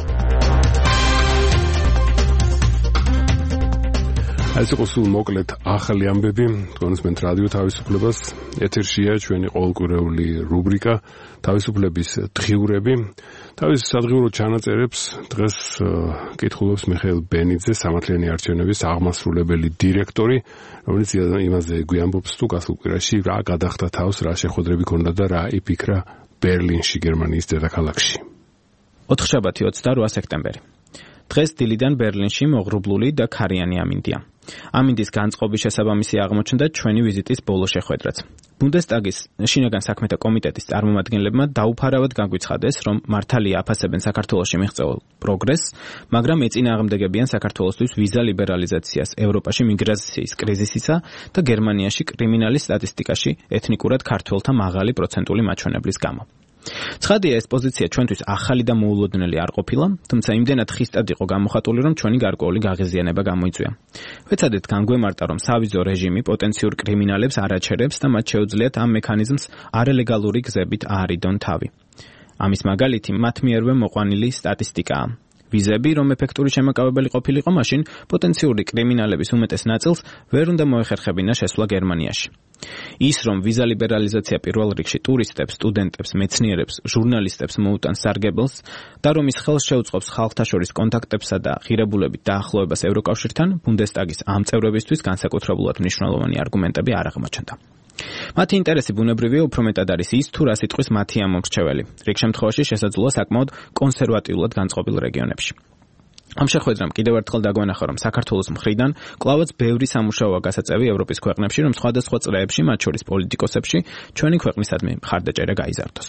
ეს იყო სულ მოკლედ ახალი ამბები. თქვენსმენთ რადიო თავისუფლებას. ეთერშია ჩვენი ყოველკვირეული რუბრიკა თავისუფლების დღიურები. თავის სადღიურო ჩანაწერებს დღეს კითხულობს მიხეილ ბენიძე, სამართლიანი არჩევნების აღმასრულებელი დირექტორი, რომელიც იმაზე გვიამბობს, თუ გასულ კვირაში რა გადახდა თავს, რა შეხვედრები ჰქონდა და რა იფიქრა ბერლინში, გერმანიის დედაქალაქში. ოთხშაბათი ოცდარვა სექტემბერი. დღეს დილიდან ბერლინში მოღრუბლული და ქარიანი ამინდია. ამინდის განწყობის შესაბამისი აღმოჩნდა ჩვენი ვიზიტის ბოლო შეხვედრაც. ბუნდესტაგის შინაგან საქმეთა კომიტეტის წარმომადგენლებმა დაუფარავად განგვიცხადეს, რომ მართალია აფასებენ საქართველოში მიღწეულ პროგრესს, მაგრამ ეწინააღმდეგებიან საქართველოსთვის ვიზა ლიბერალიზაციას, ევროპაში მიგრაციის კრიზისისა და გერმანიაში კრიმინალის სტატისტიკაში ეთნიკურად ქართველთა მაღალი პროცენტული მაჩვენებლის გამო. ცხადია, ეს პოზიცია ჩვენთვის ახალი და მოულოდნელი არ ყოფილა, თუმცა იმდენად ხისტად იყო გამოხატული, რომ ჩვენი გარკვეული გაღიზიანება გამოიწვია. ვეცადეთ განგვემარტა, რომ სავიზო რეჟიმი პოტენციურ კრიმინალებს არ აჩერებს და მათ შეუძლიათ ამ მექანიზმს არალეგალური გზებით აარიდონ თავი. ამის მაგალითი მათ მიერვე მოყვანილი სტატისტიკაა. ვიზები, რომ ეფექტური შემაკავებელი ყოფილიყო, მაშინ პოტენციური კრიმინალების უმეტეს ნაწილს ვერ უნდა მოეხერხებინა შესვლა გერმანიაში. ის, რომ ვიზა ლიბერალიზაცია პირველ რიგში ტურისტებს, სტუდენტებს, მეცნიერებს, ჟურნალისტებს მოუტანს სარგებელს და რომ ის ხელს შეუწყობს ხალხთა შორის კონტაქტებსა და ღირებულებით დაახლოებას ევროკავშირთან, ბუნდესტაგის ამ წევრებისთვის განსაკუთრებულად მნიშვნელოვანი არგუმენტები არ აღმოჩნდა. მათი ინტერესი ბუნებრივია უფრო მეტად არის ის, თუ რა სიტყვის მათი ამომრჩეველი. რიგ შემთხვევაში შესაძლოა საკმაოდ კონსერვატიულად განწყობილ რეგიონებში. ამ შეხვედრამ კიდევ ერთხელ დაგვენახა, რომ საქართველოს მხრიდან კვლავაც ბევრი სამუშაოა გასაწევი ევროპის ქვეყნებში, რომ სხვადასხვა წრეებში, მათ შორის პოლიტიკოსებში, ჩვენი ქვეყნისადმი მხარდაჭერა გაიზარდოს.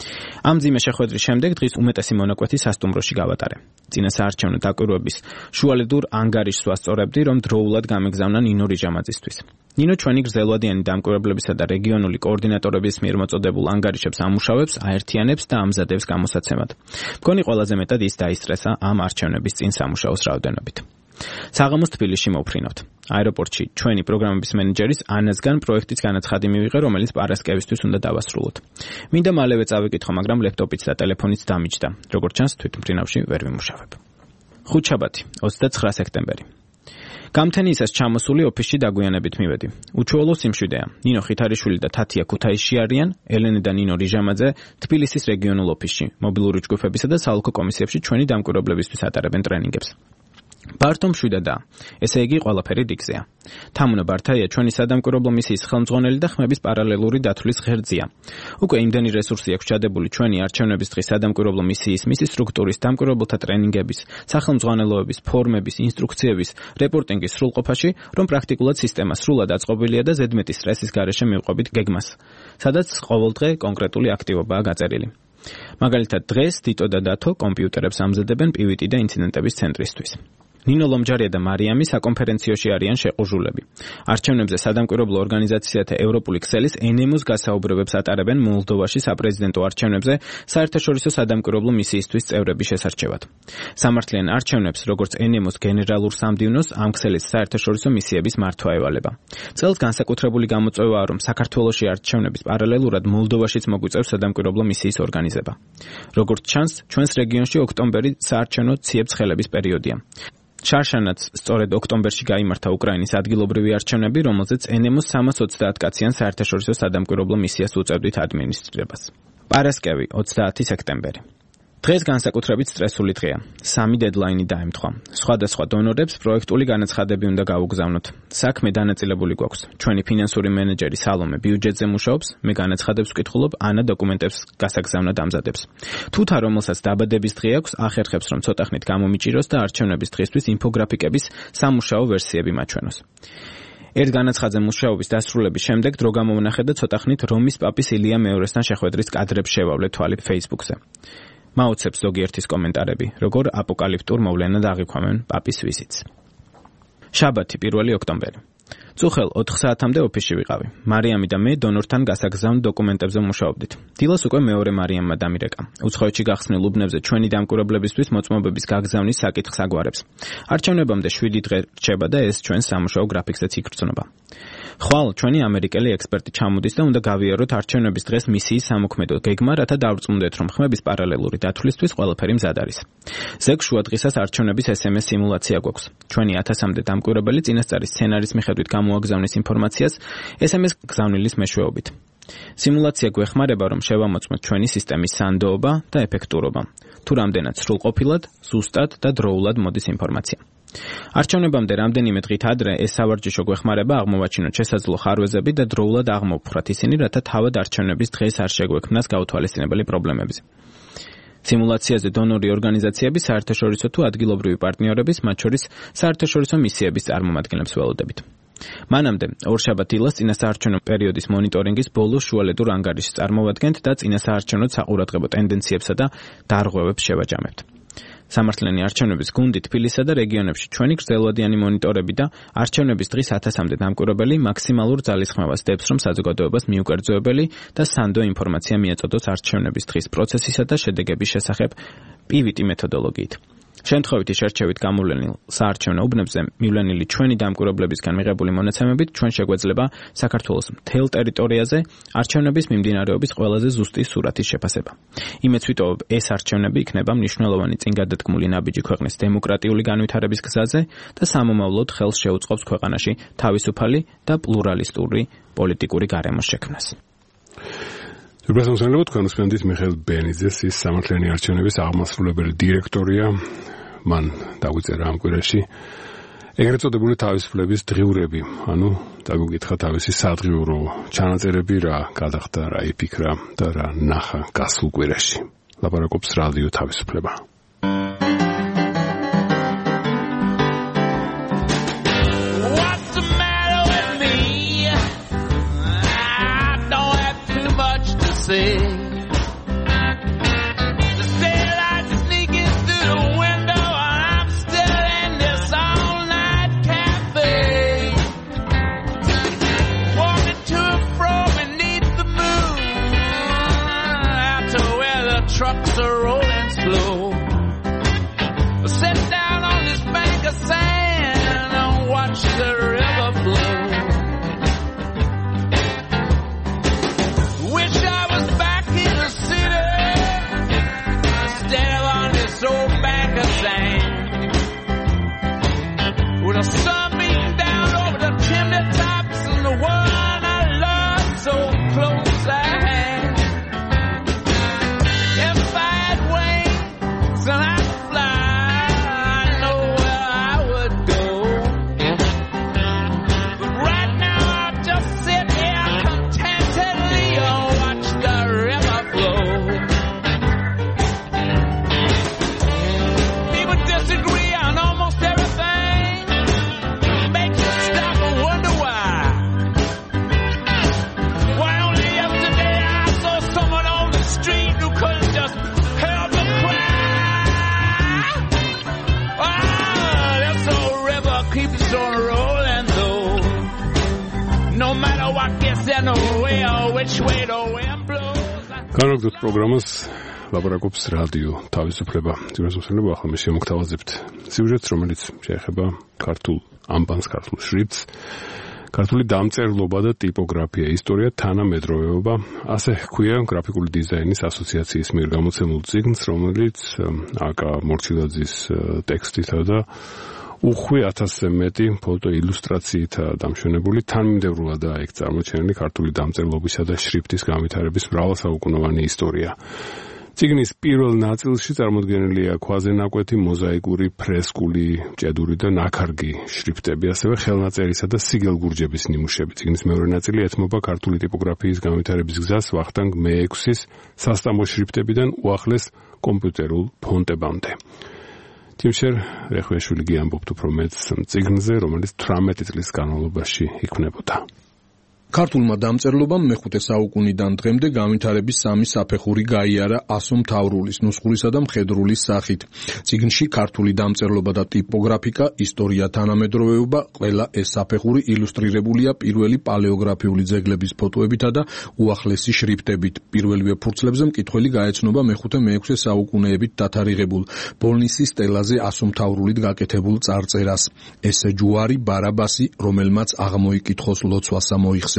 ამ ძიმე შეხვედრის შემდეგ დღის უმეტესი მონაკვეთი სასტუმროში გავატარე. წინა საარჩევნო დაკვირვების შუალედურ ანგარიშს ვასწორებდი, რომ დროულად გამეგზავნა ნინო რიჟამაძისთვის. ნინო ჩვენი გრძელვადიანი დამკვირვებლებისა და რეგიონული კოორდინატორების მიერ მოწოდებულ ანგარიშებს ამუშავებს, აერთიანებს და ამზადებს გამოსაცემად. მგონი ყველაზე მეტად ის დაისტრესა ამ არჩევნების წინ სამუშაოს რაოდენობით. საღამოს თბილისში მოვფრინავთ. აეროპორტში ჩვენი პროგრამების მენეჯერის ანასგან პროექტის განაცხადი მივიღე, რომელიც პარასკევისთვის უნდა დავასრულოთ. მინდა მალევე წავიკითხო, მაგრამ ლეპტოპიც და ტელეფონიც დამიჯდა. როგორც ჩანს, თვითმფრინავში ვერ ვიმუშავებ. ხუთშაბათი, ოცდაცხრა სექტემბერი. გამთენიისას ჩამოსული ოფისში დაგვიანებით მივედი. უჩვეულო სიმშვიდეა. ნინო ხითარიშვილი და თათია ქუთაისში არიან, ელენე და ნინო რიჟამაძე თბილისის რეგიონულ ოფისში, მობილური ჯგუფებისა და საოლქო კომისიებში ჩვენი დამკვირვებლებისთვის ატარებენ ტრენინგებს. ბართო მშვიდადა, ესე იგი ყველაფერი რიგზეა. თამუნა ბართაია ჩვენი სადამკვირვებლო მისიის ხელმძღვანელი და ხმების პარალელური დათვლის ღერძია. უკვე იმდენი რესურსი აქვს ჩადებული ჩვენი არჩევნების დღის სადამკვირვებლო მისიის, მისი სტრუქტურის, დამკვირვებელთა ტრენინგების, სახელმძღვანელოების, ფორმების, ინსტრუქციების, რეპორტინგის სრულყოფაში, რომ პრაქტიკულად სისტემა სრულად აწყობილია და ზედმეტი სტრესის გარეშე მივყვებით გეგმას, სადაც ყოველდღე კონკრეტული აქტივობაა გაწერილი. მაგალითად, დღეს თიტო და დათო კომპიუტერებს ამზადებენ პივიტი და ინციდენტების ცენტრისთვის. ნინო ლომჯარია და მარიამი საკონფერენციოში არიან შეყუჟულები. არჩევნებზე სადამკვირვებლო ორგანიზაციათა ევროპული ქსელის ენემოს გასაუბრებებს ატარებენ მოლდოვაში საპრეზიდენტო არჩევნებზე საერთაშორისო სადამკვირვებლო მისიისთვის წევრების შესარჩევად. სამართლიან არჩევნებს, როგორც ენემოს გენერალურ სამდივნოს, ამ ქსელის საერთაშორისო მისიების მართვა ევალება. წელს განსაკუთრებული გამოწვევაა, რომ საქართველოში არჩევნების პარალელურად მოლდოვაშიც მოგვიწევს სადამკვირვებლო მისიის ორგანიზება. როგორც ჩანს, ჩვენს რეგიონში ოქტომბერი საარჩევნო ციებ-ცხელების პერიოდია. შარშანაც სწორედ ოქტომბერში გაიმართა უკრაინის ადგილობრივი არჩევნები, რომელზეც ენემოს სამას ოცდაათ კაციან საერთაშორისო სადამკვირვებლო მისიას უწევდით ადმინისტრირებას. პარასკევი, ოცდაათი სექტემბერი. დღეს განსაკუთრებით სტრესული დღეა. სამი დედლაინი დაემთხვა. სხვადასხვა დონორებს პროექტული განაცხადები უნდა გაუგზავნოთ. საქმე დანაწილებული გვაქვს. ჩვენი ფინანსური მენეჯერი სალომე ბიუჯეტზე მუშაობს, მე განაცხადებს ვკითხულობ, ანა დოკუმენტებს გასაგზავნად ამზადებს. თუთა, რომელსაც დაბადების დღე აქვს, ახერხებს, რომ ცოტა ხნით გამომიჭიროს და არჩევნების დღისთვის ინფოგრაფიკების სამუშაო ვერსიები მაჩვენოს. ერთ განაცხადზე მუშაობის დასრულების შემდეგ დრო გამომნახე და ცოტა ხნით რომის პაპის ილია მეორესთან შეხვედრის კადრებს შევავლე თვალი Facebook-ზე. მაუცებს ზოგიერთის კომენტარები, როგორ აპოკალიფტურ მოვლენად აღიქვამენ პაპის ვიზიტს. შაბათი, პირველი ოქტომბერი. წუხელ ოთხ საათამდე ოფისში ვიყავი. მარიამი და მე დონორთან გასაგზავნ დოკუმენტებზე მუშაობდით. დილას უკვე მეორე მარიამმა დამირეკა. უცხოეთში გახსნილ უბნებზე ჩვენი დამკვირვებლებისთვის მოწმობების გაგზავნის საკითხს აგვარებს. არჩევნებამდე შვიდი დღე რჩება და ეს ჩვენს სამუშაო გრაფიკზეც იგრძნობა. ხვალ ჩვენი ამერიკელი ექსპერტი ჩამოდის და უნდა გავიაროთ არჩევნების დღეს მისიის სამოქმედო გეგმა, რათა დავწმუნდეთ, რომ ხმების პარალელური დათვლისთვის ყველაფერი მზად არის. ზეგ შუა დღისას არჩევნების ეს ემ ეს სიმულაცია გვაქვს. ჩვენი ათასამდე დამკვირვებელი წინასწარი სცენარის მიხედვით გამოაგზავნის ინფორმაციას ეს ემ ეს გზავნილის მეშვეობით. სიმულაცია გვეხმარება, რომ შევამოწმოთ ჩვენი სისტემის სანდოობა და ეფექტურობა. თუ რამდენად სრულყოფილად, ზუსტად და დროულად მოდის ინფორმაცია. არჩევნებამდე რამდენიმე დღით ადრე ეს სავარჯიშო გვეხმარება აღმოვაჩინოთ შესაძლო ხარვეზები და დროულად აღმოვფხვრათ ისინი, რათა თავად არჩევნების დღეს არ შეგვექმნას გაუთვალისწინებელი პრობლემები. სიმულაციაზე დონორი ორგანიზაციების, საერთაშორისო თუ ადგილობრივი პარტნიორების, მათ შორის საერთაშორისო მისიების წარმომადგენლებს ველოდებით. მანამდე ორშაბათ დილას წინასაარჩევნო პერიოდის მონიტორინგის ბოლო შუალედურ ანგარიშს წარმოვადგენთ და წინასაარჩევნო საყურადღებო ტენდენციებსა და დარღვევებს შევაჯამებთ. სამართლიანი არჩევნების გუნდი თბილისსა და რეგიონებში ჩვენი გრძელვადიანი მონიტორები და არჩევნების დღის ათასამდე დამკვირვებელი მაქსიმალურ ძალისხმევას დებს, რომ საზოგადოებას მიუკერძოებელი და სანდო ინფორმაცია მიაწოდოს არჩევნების დღის პროცესისა და შედეგების შესახებ პივიტი მეთოდოლოგიით. შემთხვევითი შერჩევით გამოვლენილ საარჩევნო უბნებზე მივლენილი ჩვენი დამკვირვებლებისგან მიღებული მონაცემებით ჩვენ შეგვეძლება საქართველოს მთელ ტერიტორიაზე არჩევნების მიმდინარეობის ყველაზე ზუსტი სურათის შეფასება. იმედს ვიტოვებ, ეს არჩევნები იქნება მნიშვნელოვანი წინგადადგმული ნაბიჯი ქვეყნის დემოკრატიული განვითარების გზაზე და სამომავლოდ ხელს შეუწყობს ქვეყანაში თავისუფალი და პლურალისტური პოლიტიკური გარემოს შექმნას. უბრალოდ თქვენ უსმენთ მიხეილ ბენიძეს, ის სამართლიანი არჩევნების აღმასრულებელი დირექტორია. მან დაგვიწერა ამ კვირაში ეგრეთ წოდებული თავისუფლების დღიურები, ანუ დაგუგითხა თავისი სადღიურო ჩანაწერები, რა გადახდა, რა იფიქრა და რა ნახა გასულ კვირაში. ლაპარაკობს რადიო თავისუფლება. Trucks are rolling slow. Sit down on this bank of sand and watch the river flow. Wish I was back in the city instead of on this old bank of sand. With the sun beating down over the chimney tops and the one I love so close at hand. rolling though. No matter what gets in the way or which way the wind blows. განაგრძობთ პროგრამას ლაპარაკობს რადიო თავისუფლება. ძირითადად ახლა მე შემოგთავაზებთ სიუჟეტს, რომელიც შეეხება ქართულ ამბანს, ქართულ შრიფტს, ქართული დამწერლობა და ტიპოგრაფია, ისტორია, თანამედროვეობა, ასე ჰქვია გრაფიკული დიზაინის ასოციაციის მიერ გამოცემულ წიგნს, რომელიც აკა მორჩილაძის ტექსტითა და უხვი ათასზე მეტი ფოტო ილუსტრაციითაა დამშვენებული, თანმიმდევრულადაა ეგ წარმოჩენილი ქართული დამწერლობისა და შრიფტის განვითარების მრავალსაუკუნოვანი ისტორია. წიგნის პირველ ნაწილში წარმოდგენილია ქვაზე ნაკვეთი, მოზაიკური, ფრესკული, ჭედური და ნაქარგი შრიფტები, ასევე ხელნაწერისა და სიგელგურჯების ნიმუშები. წიგნის მეორე ნაწილი ეთმობა ქართული ტიპოგრაფიის განვითარების გზას ვახტანგ მეექვსის სასტამბო შრიფტებიდან უახლეს კომპიუტერულ ფონტებამდე. თიმშერ რეხვეშვილი გიამბობთ უფრო მეტს წიგნზე, რომელიც თვრამეტი წლის განმავლობაში იქმნებოდა. ქართულმა დამწერლობამ მეხუთე საუკუნიდან დღემდე განვითარების სამი საფეხური გაიარა ასომთავრულის, ნუსხურისა და მხედრულის სახით. წიგნში ქართული დამწერლობა და ტიპოგრაფიკა, ისტორია, თანამედროვეობა, ყველა ეს საფეხური ილუსტრირებულია პირველი პალეოგრაფიული ძეგლების ფოტოებითა და უახლესი შრიფტებით. პირველივე ფურცლებზე მკითხველი გაეცნობა მეხუთე მეექვსე საუკუნეებით დათარიღებულ ბოლნისის სტელაზე ასომთავრულით გაკეთებულ წარწერას. ესე ჯუარი ბარაბასი, რომელმაც აღმოიკითხოს ლოცვასა მოიხსენიეთ.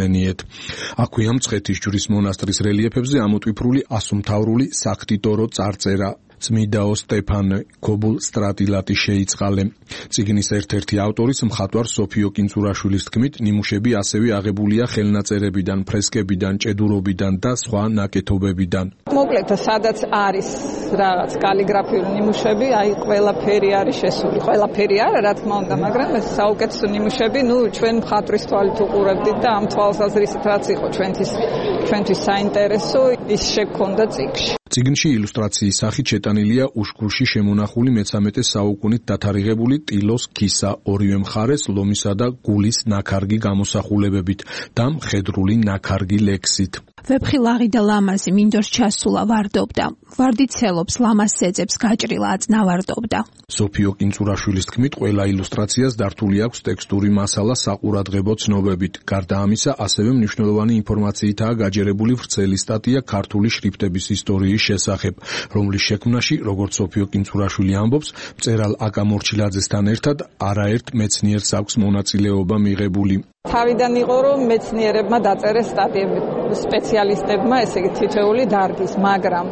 აქვეა მცხეთის ჯვრის მონასტრის რელიეფებზე ამოტვიფრული ასომთავრული საქტიტორო წარწერა. წმიდაო სტეფანე ქობულ სტრატილატი შეიწყალე. წიგნის ერთ-ერთი ავტორის მხატვარ სოფიო კინწურაშვილის თქმით, ნიმუშები ასევე აღებულია ხელნაწერებიდან, ფრესკებიდან, ჭედურობიდან და სხვა ნაკეთობებიდან. მოკლედ, სადაც არის რაღაც კალიგრაფიული ნიმუშები, აი ყველაფერი არის შესული. ყველაფერი არა, რა თქმა უნდა, მაგრამ ეს საუკეთესო ნიმუშები, ნუ ჩვენ მხატვრის თვალით უყურებდით და ამ თვალსაზრისით რაც იყო ჩვენთვის ჩვენთვის საინტერესო, ის შეგვქონდა წიგნში. წიგნში ილუსტრაციის სახით შეტანილია უშქურში შემონახული მეცამეტე საუკუნით დათარიღებული ტილოს ქისა, ორივე მხარეს ლომისა და გულის ნაქარგი გამოსახულებებით და მხედრული ნაქარგი ლექსით. ვეფხი ლაღი და ლამაზი მინდორს ჩასულა ვარდობდა. ვარდი ცელობს ლამას ეძებს გაჭრილა აწნავარდობდა. სოფიო კინწურაშვილის თქმით, ყველა ილუსტრაციას დართული აქვს ტექსტური მასალა საყურადღებო ცნობებით. გარდა ამისა, ასევე მნიშვნელოვანი ინფორმაციითაა გაჯერებული ვრცელი სტატია ქართული შრიფტების ისტორიის შესახებ, რომლის შექმნაში, როგორც სოფიო კინწურაშვილი ამბობს, მწერალ აკა მორჩილაძესთან ერთად არაერთ მეცნიერს აქვს მონაწილეობა მიღებული. თავიდან იყო, რომ მეცნიერებმა დაწერეს სტატიები სპეციალისტებმა, ესე იგი თითოეული დარგის, მაგრამ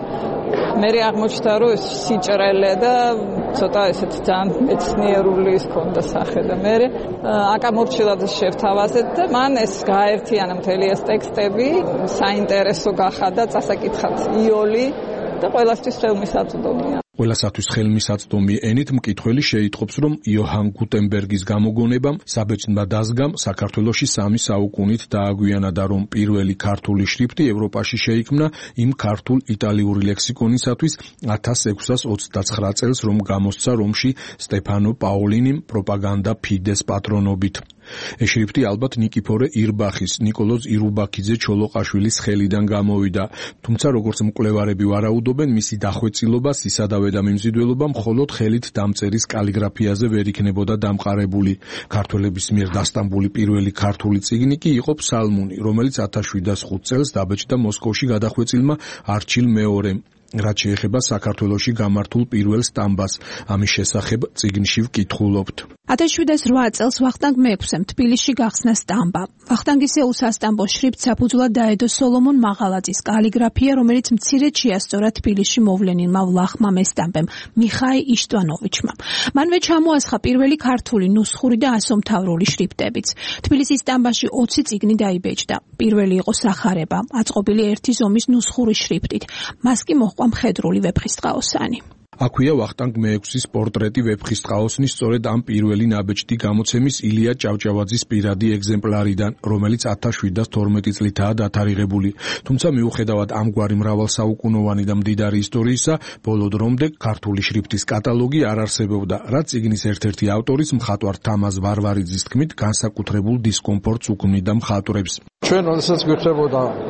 მე აღმოჩნდა, რომ ეს სიჭრელე და ცოტა ესეთ ძალიან მეცნიერული ის ქონდა სახე და მე აკა მორჩილაძეს შევთავაზეთ და მან ეს გააერთიანა მთელი ეს ტექსტები, საინტერესო გახადა, წასაკითხად იოლი და ყველასთვის ხელმისაწვდომია. ყველასათვის ხელმისაწვდომი ენით მკითხველი შეიტყობს, რომ იოჰან გუტენბერგის გამოგონებამ საბეჭდმა დაზგამ საქართველოში სამი საუკუნით დააგვიანა და რომ პირველი ქართული შრიფტი ევროპაში შეიქმნა იმ ქართულ-იტალიური ლექსიკონისათვის ათას ექვსას ოცდაცხრა წელს, რომ გამოსცა რომში სტეფანო პაოლინიმ პროპაგანდა ფიდეს პატრონობით. ეს შრიფტი ალბათ ნიკიფორე ირბახის, ნიკოლოზ ირუბაქიძე ჩოლოყაშვილის ხელიდან გამოვიდა, თუმცა როგორც მკვლევარები ვარაუდობენ, მისი დახვეწილობა, სისადავე და მიმზიდველობა მხოლოდ ხელით დამწერის კალიგრაფიაზე ვერ იქნებოდა დამყარებული. ქართველების მიერ დასტამბული პირველი ქართული წიგნი კი იყო ფსალმუნი, რომელიც ათას შვიდას ხუთ წელს დაბეჭდა მოსკოვში გადახვეწილმა არჩილ მეორემ. რაც შეეხება საქართველოში გამართულ პირველ სტამბას, ამის შესახებ წიგნში ვკითხულობთ. ათას შვიდას რვა წელს ვახტანგ მეექვსემ თბილისში გახსნა სტამბა. ვახტანგის უსასტამბო შრიფტს საფუძვლად დაედო სოლომონ მაღალაძის კალიგრაფია, რომელიც მცირედ შეასწორა თბილისში მოვლენილმა ვლახმა მესტამბემ მიხაი იშტვანოვიჩმა. მანვე ჩამოასხა პირველი ქართული ნუსხური და ასომთავრული შრიფტებიც. თბილისის სტამბაში ოცი წიგნი დაიბეჭდა. პირველი იყო სახარება, აწყობილი ერთი ზომის ნუსხური შრიფტით. მას კი მოჰყვა მხედრული ვეფხისტყაოსანი. აქვეა ვახტანგ მეექვსის პორტრეტი ვეფხისტყაოსნის სწორედ ამ პირველი ნაბეჭდი გამოცემის ილია ჭავჭავაძის პირადი ეგზემპლარიდან, რომელიც ათას შვიდას თორმეტი წლითაა დათარიღებული. თუმცა მიუხედავად ამგვარი მრავალსაუკუნოვანი და მდიდარი ისტორიისა, ბოლო დრომდე ქართული შრიფტის კატალოგი არ არსებობდა, რაც წიგნის ერთ-ერთი ავტორის მხატვარ თამაზ ვარვარიძის თქმით განსაკუთრებულ დისკომფორტს უქმნიდა მხატვრებს. ჩვენ როდესაც გვიხდებოდა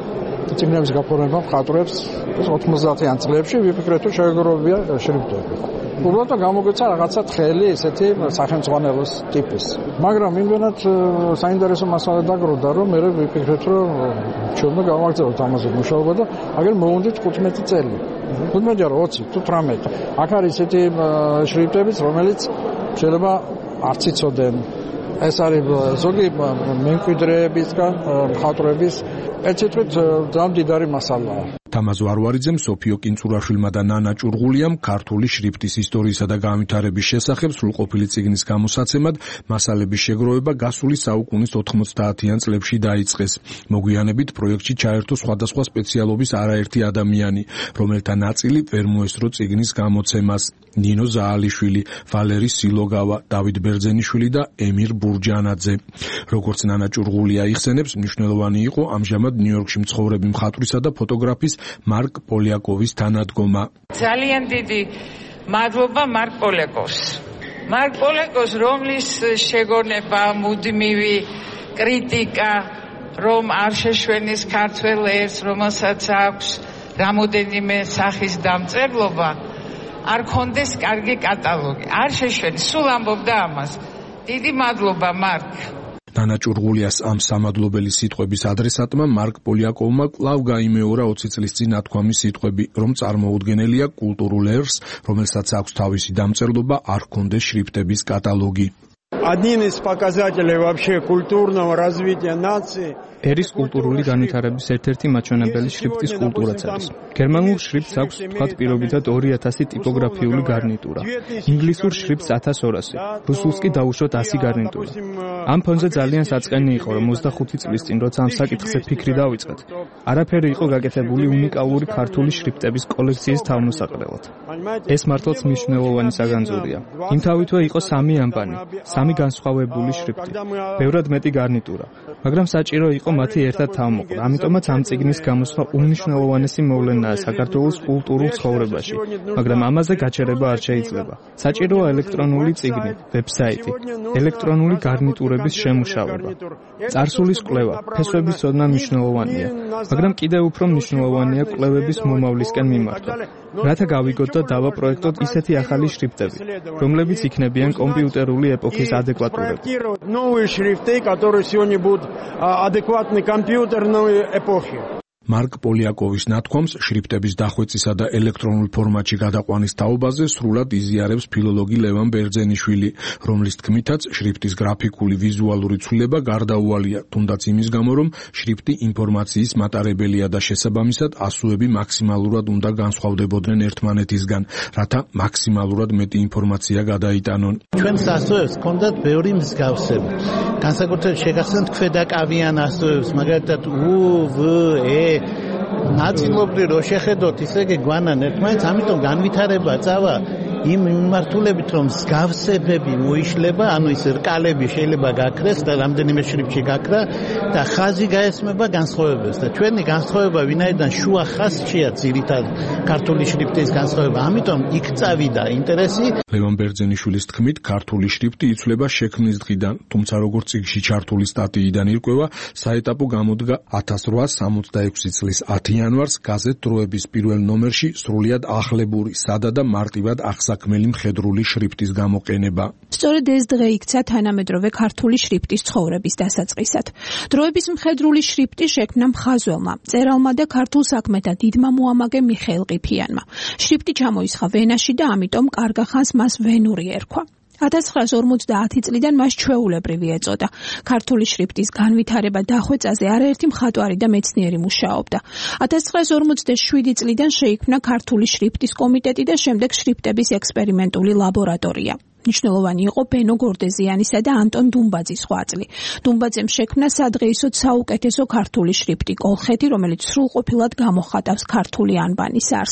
წიგნების გაფორმება მხატვრებს ოთხმოცდაათიან წლებში ვიფიქრეთ, რომ შეეგროვებია შრიფტები. უბრალოდ გამოგვეცა რაღაცა თხელი ესეთი სახელმწიფოს ტიპის. მაგრამ იმენად საინტერესო მასალა დაგროვდა, რომ მე ვიფიქრეთ, რომ ჩვენ გავაგრძელოთ ამაზე მუშაობა და აგერ მოვუნდით თხუთმეტი წელი. თხუთმეტი არა ოცი თუ თვრამეტი. აქ არის ესეთი შრიფტებიც, რომელიც შეიძლება არც იცოდნენ. ეს არის ზოგი მემკვიდრეებისგან მხატვრების ეცეთვით ძალიან დიდარი მასალაა. თამაზ ვარვარიძემ, სოფიო კინწურაშვილმა და ნანა ჭურღულიამ ქართული შრიფტის ისტორიისა და განვითარების შესახებ სრულყოფილი წიგნის გამოსაცემად მასალების შეგროვება გასული საუკუნის ოთხმოცდაათიან წლებში დაიწყეს. მოგვიანებით პროექტში ჩაერთო სხვადასხვა სპეციალობის არაერთი ადამიანი, რომელთა ნაწილი ვერ მოესწრო წიგნის გამოცემას. ნინო ზაალიშვილი, ვალერი სილოგავა, დავით ბერძენიშვილი და ემირ ბურჯანაძე. როგორც ნანა ჭურღულია იხსენებს, მნიშვნელოვანი იყო ამჟამად ნიუ-იორკში მცხოვრები მხატვრისა და ფოტოგრაფის მარკ პოლიაკოვის თანადგომა. ძალიან დიდი მადლობა მარკ პოლიაკოვს. მარკ პოლიაკოვს, რომლის შეგონება, მუდმივი კრიტიკა, რომ არ შეშვენის ქართველ ერს, რომელსაც აქვს რამოდენიმე სახის დამწერლობა, არ კონდეს კარგი კატალოგი. არ შეშვენის, სულ ამბობდა ამას. დიდი მადლობა მარკ. ნანა ჭურღულიას ამ სამადლობელი სიტყვების ადრესატმა მარკ პოლიაკოვმა კვლავ გაიმეორა ოცი წლის წინ ნათქვამი სიტყვები, რომ წარმოუდგენელია კულტურულ ერს, რომელსაც აქვს თავისი დამწერლობა, არ ჰქონდეს შრიფტების კატალოგი. Один из показателей вообще культурного развития нации ერის კულტურული განვითარების ერთ-ერთი მაჩვენებელი შრიფტის კულტურაც არის. გერმანულ შრიფტს აქვს თქვათ პირობითად ორი ათასი ტიპოგრაფიული გარნიტურა. ინგლისურ შრიფტს ათას ორასი, რუსულს კი დაუშვათ ასი გარნიტურა. ამ ფონზე ძალიან საწყენი იყო, რომ ოცდახუთი წლის წინ, როცა ამ საკითხზე ფიქრი დავიწყეთ, არაფერი იყო გაკეთებული უნიკალური ქართული შრიფტების კოლექციის თავმოსაყრელად. ეს მართლაც მნიშვნელოვანი საგანძურია. იმთავითვე იყო სამი ამბანი, სამი განსხვავებული შრიფტი, ბევრად მეტი გარნიტურა, მაგრამ საჭირო იყო მათი ერთად თავმოყრა. ამიტომაც ამ წიგნის გამოსვლა უმნიშვნელოვანესი მოვლენაა საქართველოს კულტურულ ცხოვრებაში, მაგრამ ამაზე გაჩერება არ შეიძლება. საჭიროა ელექტრონული წიგნი, ვებსაიტი, ელექტრონული გარნიტურების შემუშავება. წარსულის კვლევა, ფესვების ცოდნა მნიშვნელოვანია, მაგრამ კიდევ უფრო მნიშვნელოვანია კვლევების მომავლისკენ მიმართვა. რათა გავიგოთ და დავაპროექტოთ ისეთი ახალი შრიფტები, რომლებიც იქნებიან კომპიუტერული ეპოქის ადეკვატურები. Новые шрифты, которые сегодня будут адекватны компьютерной эпохи. მარკ პოლიაკოვის ნათქვამს შრიფტების დახვეწისა და ელექტრონულ ფორმატში გადაყვანის თაობაზე სრულად იზიარებს ფილოლოგი ლევან ბერძენიშვილი, რომლის თქმითაც შრიფტის გრაფიკული ვიზუალური ცვლილება გარდაუვალია, თუნდაც იმის გამო, რომ შრიფტი ინფორმაციის მატარებელია და შესაბამისად ასოები მაქსიმალურად უნდა განსხვავდებოდნენ ერთმანეთისგან, რათა მაქსიმალურად მეტი ინფორმაცია გადაიტანონ. ჩვენს ასოებს ჰქონდათ ბევრი მსგავსება. განსაკუთრებით შეგახსენთ ქვედაკავიან ასოებს, მაგალითად უ, ვ, ე ნაწილობრივ რო შეხედოთ, ისე გვანან ერთმანეთს, ამიტომ განვითარება წავა იმ მიმართულებით, რომ მსგავსებები მოიშლება, ანუ ის რკალები შეიძლება გაქრეს და რამდენიმე შრიფტში გაქრა და ხაზი გაესმება განსხვავებებს და ჩვენი განსხვავება ვინაიდან შუა ხაზშია ძირითად ქართული შრიფტის განსხვავება, ამიტომ იქ წავიდა ინტერესი. ლევან ბერძენიშვილის თქმით, ქართული შრიფტი იცვლება შექმნის დღიდან, თუმცა როგორც წიგნში ჩართული სტატიიდან ირკვევა, საეტაპო გამოდგა ათას რვაასი სამოცდაექვსი წლის ათი იანვარს გაზეთ დროების პირველ ნომერში სრულიად ახლებური, სადა და მარტივად ახსაქმელი მხედრული შრიფტის გამოყენება. სწორედ ეს დღე იქცა თანამედროვე ქართული შრიფტის ცხოვრების დასაწყისად. დროების მხედრული შრიფტი შექმნა მხაზველმა, მწერალმა და ქართულ საქმეთა დიდმა მოამაგე მიხეილ ყიფიანმა. შრიფტი ჩამოისხა ვენაში და ამიტომ კარგა ხანს მას ვენური ერქვა. ათას ცხრაასი ორმოცდაათი წლიდან მას ჩვეულებრივი ეწოდა. ქართული შრიფტის განვითარება დახვეწაზე არაერთი მხატვარი და მეცნიერი მუშაობდა. ათას ცხრაასი ორმოცდაშვიდი წლიდან შეიქმნა ქართული შრიფტის კომიტეტი და შემდეგ შრიფტების ექსპერიმენტული ლაბორატორია. მნიშვნელოვანი იყო ბენო გორდეზიანისა და ანტონ დუმბაძის ღვაწლი. დუმბაძემ შექმნა სადღეისოდ საუკეთესო ქართული შრიფტი კოლხეთი, რომელიც სრულყოფილად გამოხატავს ქართული ანბანის არსს.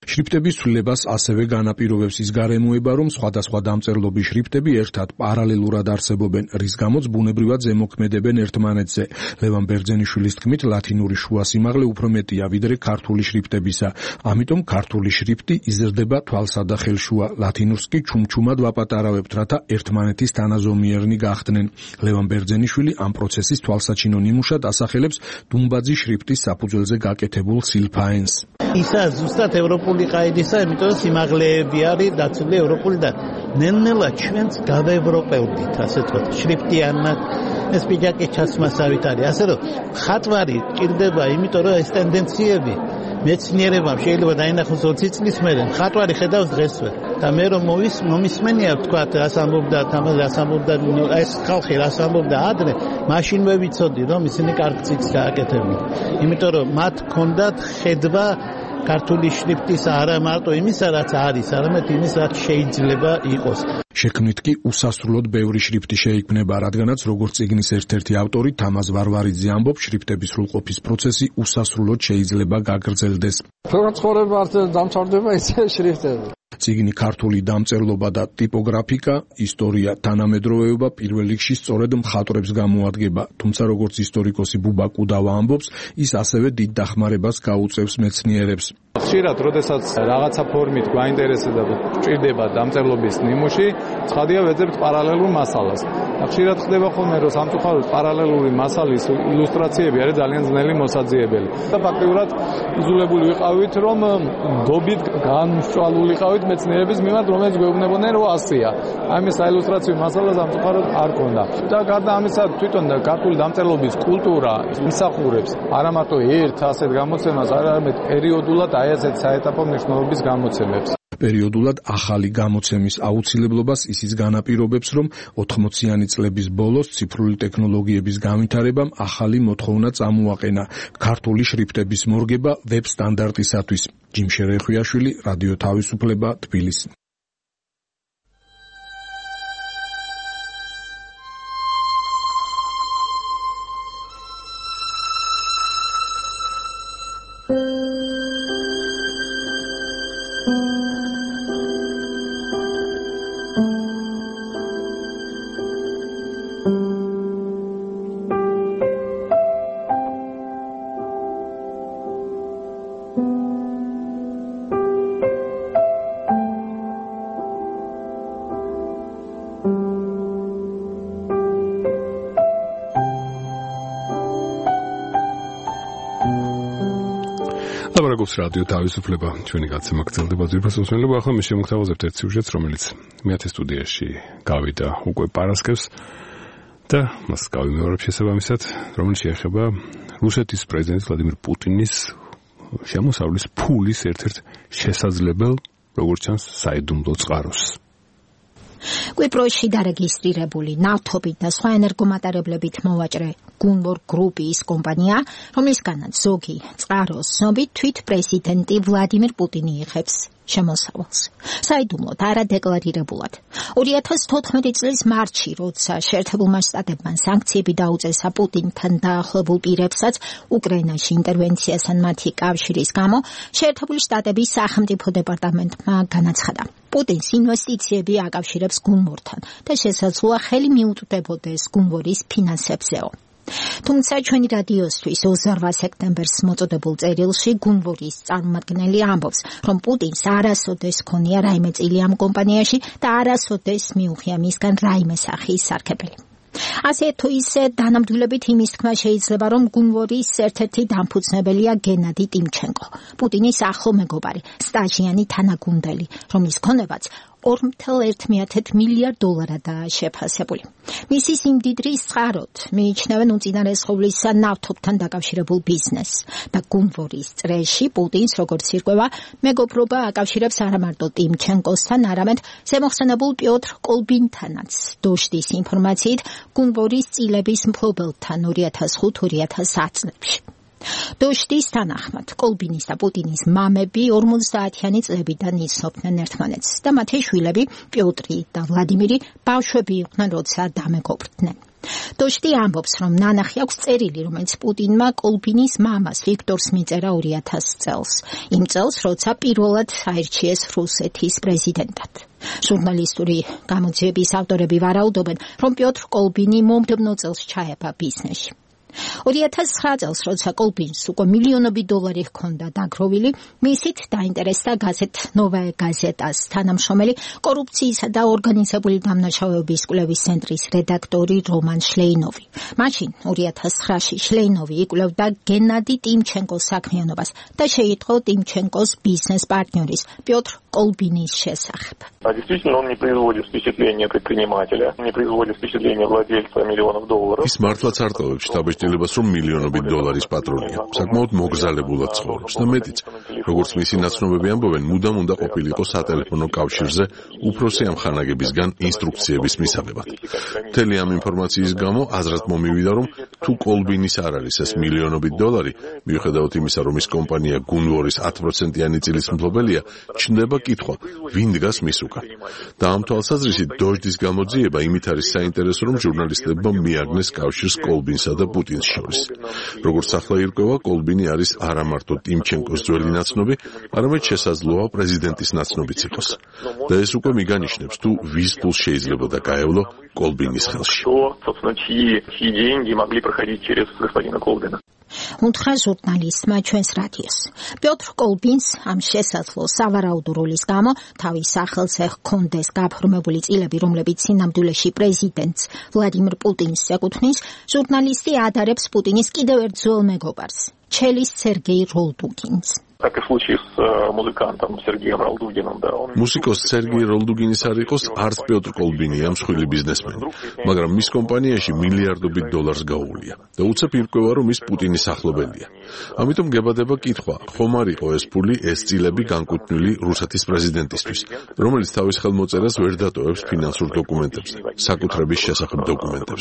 შრიფტების ცვლილებას ასევე განაპირობებს ის გარემოება, რომ სხვადასხვა დამწერლობის შრიფტები ერთად პარალელურად არსებობენ, რის გამოც ბუნებრივად ზემოქმედებენ ერთმანეთზე. ლევან ბერძენიშვილის თქმით, ლათინური შუა სიმაღლე უფრო მეტია ვიდრე ქართული შრიფტებისა. ამიტომ ქართული შრიფტი იზრდება თვალსა და ხელშუა, ლათინურს კი ჩუმჩუმად ვაპატარავებთ, რათა ერთმანეთის თანაზომიერნი გახდნენ. ლევან ბერძენიშვილი ამ პროცესის თვალსაჩინო ნიმუშად ასახელებს დუმბაძის შრიფტის საფუძველზე გაკეთებულ სილფაენს. ისა ზუსტად ევროპული ყაიდისა, იმიტომ რომ სიმაღლეები არის დაცული ევროპული და ნელ-ნელა ჩვენც გავევროპელდით, ასე თქვა, შრიფტიანად ეს პიჯაკი ჩასმასავით არის. ასე რომ ხატვარი ჭირდება, იმიტომ რომ ეს ტენდენციები მეცნიერებამ შეიძლება დაინახოს ოცი წლის მერე, ხატვარი ხედავს დღესვე და მე რომ მოვის მომისმენია თქვა რას ამბობდა თამარ რას ამბობდა ეს ხალხი რას ამბობდა ადრე, მაშინვე ვიცოდი რომ ისინი კარგ ციკს გააკეთებდნენ. იმიტომ რომ მათ ჰქონდათ ხედვა ქართული შრიფტის არა მარტო იმისა, რაც არის, არამედ იმის, რაც შეიძლება იყოს. შექმნით კი უსასრულოდ ბევრი შრიფტი შეიქმნება, რადგანაც როგორც წიგნის ერთ-ერთი ავტორი თამაზ ვარვარიძე ამბობს, შრიფტების სრულყოფის პროცესი უსასრულოდ შეიძლება გაგრძელდეს. როგორც ცხოვრება არ დამთავრდება ისე შრიფტები. წიგნი ქართული დამწერლობა და ტიპოგრაფიკა, ისტორია, თანამედროვეობა პირველ რიგში სწორედ მხატვრებს გამოადგება, თუმცა როგორც ისტორიკოსი ბუბა კუდავა ამბობს, ის ასევე დიდ დახმარებას გაუწევს მეცნიერებს. ხშირად, როდესაც რაღაცა ფორმით გვაინტერესდება და გვჭირდება დამწერლობის ნიმუში, ცხადია ვეძებთ პარალელურ მასალას. ხშირად ხდება ხოლმე, რომ სამწუხაროდ პარალელური მასალის ილუსტრაციები არის ძალიან ძნელი მოსაძიებელი. და ფაქტიურად იზოლებული ვიყავით, რომ დობით განსწვალულიყავით მეცნიერების მიმართ, რომელიც გვეუბნებოდნენ, რომ ასია. ამის საილუსტრაციო მასალა სამწუხაროდ არ ქონდა. და გარდა ამისა, თვითონ ქართული დამწერლობის კულტურა იმსახურებს არა მარტო ერთ ასეთ გამოცემას, არამედ პერიოდულად აი ასეთ საეტაპო მნიშვნელობის გამოცემებს. პერიოდულად ახალი გამოცემის აუცილებლობას ისიც განაპირობებს, რომ ოთხმოციანი წლების ბოლოს ციფრული ტექნოლოგიების განვითარებამ ახალი მოთხოვნა წამოაყენა ქართული შრიფტების მორგება ვებ სტანდარტისათვის. ჯიმშე რეხვიაშვილი, რადიო თავისუფლება, თბილისი. ლაბორატორიის რადიო თავისუფლება ჩვენი გაცემა გრძელდება ძვირფას უსმენლობა. ახლა მე შემოგთავაზებთ ერთ სიუჟეტს, რომელიც მეათე სტუდიაში გავიდა უკვე პარასკევს და მას გავიმეორებ შესაბამისად, რომელიც შეეხება რუსეთის პრეზიდენტ ვლადიმირ პუტინის შემოსავლის ფულის ერთ-ერთ შესაძლებელ, როგორც ჩანს, საიდუმლო წყაროს. კვიპროსში დარეგისტრირებული ნავთობით და სხვა ენერგომატარებლებით მოვაჭრე გუნბორ გრუპის კომპანია, რომლისგანაც ზოგი წყაროს ცნობით თვით პრეზიდენტი ვლადიმირ პუტინი იღებს შემოსავალს. საიდუმლოდ არადეკლარირებულად. ორი ათას თოთხმეტი წლის მარტში, როცა შეერთებულმა შტატებმა სანქციები დაუწესა პუტინთან დაახლოებულ პირებსაც უკრაინაში ინტერვენციასთან მათი კავშირის გამო, შეერთებული შტატების სახელმწიფო დეპარტამენტმა განაცხადა. პუტინს ინვესტიციები აკავშირებს გუნბორთან და შესაძლოა ხელი მიუწვდებოდეს გუნბორის ფინანსებზეო. თუმცა ჩვენი რადიოსთვის ოცდაოთხ სექტემბერს მოწოდებულ წერილში გუნბორის წარმომადგენელი ამბობს, რომ პუტინს არასოდეს ქონია რაიმე წილი ამ კომპანიაში და არასოდეს მიუღია მისგან რაიმე სახის სარგებელი. ასე თუ ისე დანამდვილებით იმის თქმა შეიძლება, რომ გუნბორის ერთ-ერთი დამფუძნებელია გენადი ტიმჩენკო, პუტინის ახლო მეგობარი, სტაჟიანი თანაგუნდელი, რომლის ქონებაც ორ მცდარ ერთ მილიარდ დოლარადაა შეფასებული. მისი სიმდიდრის წყაროდ მიიჩნევენ უწინარესხოვლისა ნავთობთან დაკავშირებულ ბიზნესს და გუნბორის წრეში პუტინს როგორც ირკვევა, მეგობრობა აკავშირებს არა მარტო ტიმჩენკოსთან, არამედ ზემოხსენებულ პიოტრ კოლბინთანაც. დოშტის ინფორმაციით, გუნბორის წილების მფლობელთან ორი ათას ხუთი ორი ათას ათი წლებში. დოშტის თანახმად, კოლბინის და პუტინის მამები ორმოცდაათიანი წლებიდან იცნობდნენ ერთმანეთს და მათი შვილები პიოტრი და ვლადიმირი ბავშვები იყვნენ, როცა დამეგობრდნენ. დოშტი ამბობს, რომ ნანახი აქვს წერილი, რომელიც პუტინმა კოლბინის მამას ვიქტორს მიწერა ორი ათასი წელს. იმ წელს, როცა პირველად აირჩიეს რუსეთის პრეზიდენტად. ჟურნალისტური გამოძიების ავტორები ვარაუდობენ, რომ პიოტრ კოლბინი მომდევნო წელს ჩაება ბიზნესში. ორი ათასი ცხრა წელს, როცა კოლბინს უკვე მილიონობით დოლარი ჰქონდა დაგროვილი, მისით დაინტერესდა გაზეთ ნოვაია გაზეტას თანამშრომელი კორუფციისა და ორგანიზებული დამნაშავეობის კვლევის ცენტრის რედაქტორი რომან შლეინოვი. მაშინ ორი ათასი ცხრაში შლეინოვი იკვლევდა გენადი ტიმჩენკოს საქმიანობას და შეიტყო ტიმჩენკოს ბიზნეს პარტნიორის პიოტრ კოლბინის შესახებ. Действительно, он не производит впечатления предпринимателя, не производит впечатления владельца миллионов долларов. ის მართლაც არ ტოვებს შთაბეჭდილებას, რომ მილიონობით დოლარის პატრონია. საკმაოდ მოგზალებულად ცხოვრობს და მეტიც, როგორც მისი ნაცნობები ამბობენ, მუდამ უნდა ყოფილიყო სატელეფონო კავშირზე უფროსი ამხანაგებისგან ინსტრუქციების მისაღებად. მთელი ამ ინფორმაციის გამო აზრად მომივიდა, რომ თუ კოლბინის არ არის ეს მილიონობით დოლარი, მიუხედავად იმისა, რომ ის კომპანია გუნვორის ათი პროცენტიანი წილის მფლობელია, ჩნდება კითხვა, ვინ დგას მის უკან. და ამ თვალსაზრისით დოჟდის გამოძიება იმით არის საინტერესო, რომ ჟურნალისტებმა მიაგნეს კავშირს კოლბინსა და პუტინს შორის. როგორც ახლა ირკვევა, კოლბინი არის არა მარტო ტიმჩენკოს ძველი ნაცნობი, არამედ შესაძლოა პრეზიდენტის ნაცნობიც იყოს. და ეს უკვე მიგანიშნებს, თუ ვის ფულს შეიძლება და გაევლო კოლბინის ხელში. უთხრა ჟურნალისტმა ჩვენს რადიოს. პიოტრ კოლბინს ამ შესაძლო სავარაუდო როლის გამო თავის სახელზე ჰქონდეს გაფორმებული წილები, რომლებიც სინამდვილეში პრეზიდენტს ვლადიმირ პუტინს ეკუთვნის, ჟურნალისტი ადარებს პუტინის კიდევ ერთ ძველ მეგობარს, ჩელის სერგეი როლდუგინს. Так и в случае с музыкантом Сергеем Ролдугиным, да, он... მუსიკოს სერგეი როლდუგინის არ იყოს არც პიოტრ კოლბინია, მსხვილი ბიზნესმენი, მაგრამ მის კომპანიაში მილიარდობით დოლარს გაუვლია და უცებ ირკვევა, რომ ის პუტინის ახლობელია. ამიტომ გებადება კითხვა, ხომ არ იყო ეს ფული, ეს წილები განკუთვნილი რუსეთის პრეზიდენტისთვის, რომელიც თავის ხელმოწერას ვერ დატოვებს ფინანსურ დოკუმენტებზე, საკუთრების შესახებ დოკუმენტებზე.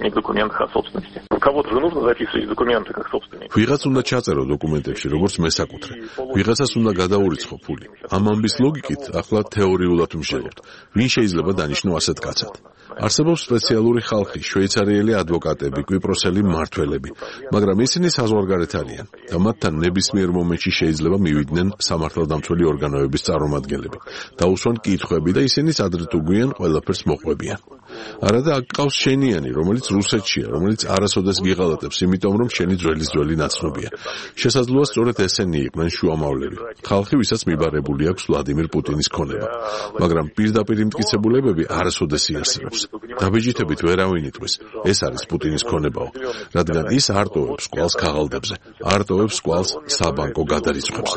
ვიღაც უნდა ჩაწერო დოკუმენტებში, როგორც მესაკუთრე. ვიღაცას უნდა გადაურიცხო ფული. ამ ამბის ლოგიკით ახლა თეორიულად ვმჟელობთ. ვინ შეიძლება დანიშნო ასეთ კაცად? არსებობს სპეციალური ხალხი, შვეიცარიელი ადვოკატები, კვიპროსელი მმართველები, მაგრამ ისინი საზღვარგარეთ არიან და მათთან ნებისმიერ მომენტში შეიძლება მივიდნენ სამართალდამცველი ორგანოების წარმომადგენლები. დაუსვან კითხვები და ისინიც ადრე თუ გვიან ყველაფერს მოყვებიან. არადა აქ ყავს შენიანი, რომელიც რუსეთშია, რომელიც არასოდეს გიღალატებს, იმიტომ რომ შენი ძველი ძველი ნაცნობია. შესაძლოა სწორედ ესენი იყვნენ შუამავლები, ხალხი, ვისაც მიბარებული აქვს ვლადიმირ პუტინის ქონება, მაგრამ პირდაპირ იმტკიცებულებები არასოდეს იარსებობს. დაბეჯითებით ვერავინ იტყვის, ეს არის პუტინის ქონებაო, რადგან ის არ ტოვებს კვალს ქაღალდებზე, არ ტოვებს კვალს საბანკო გადარიცხვებზე.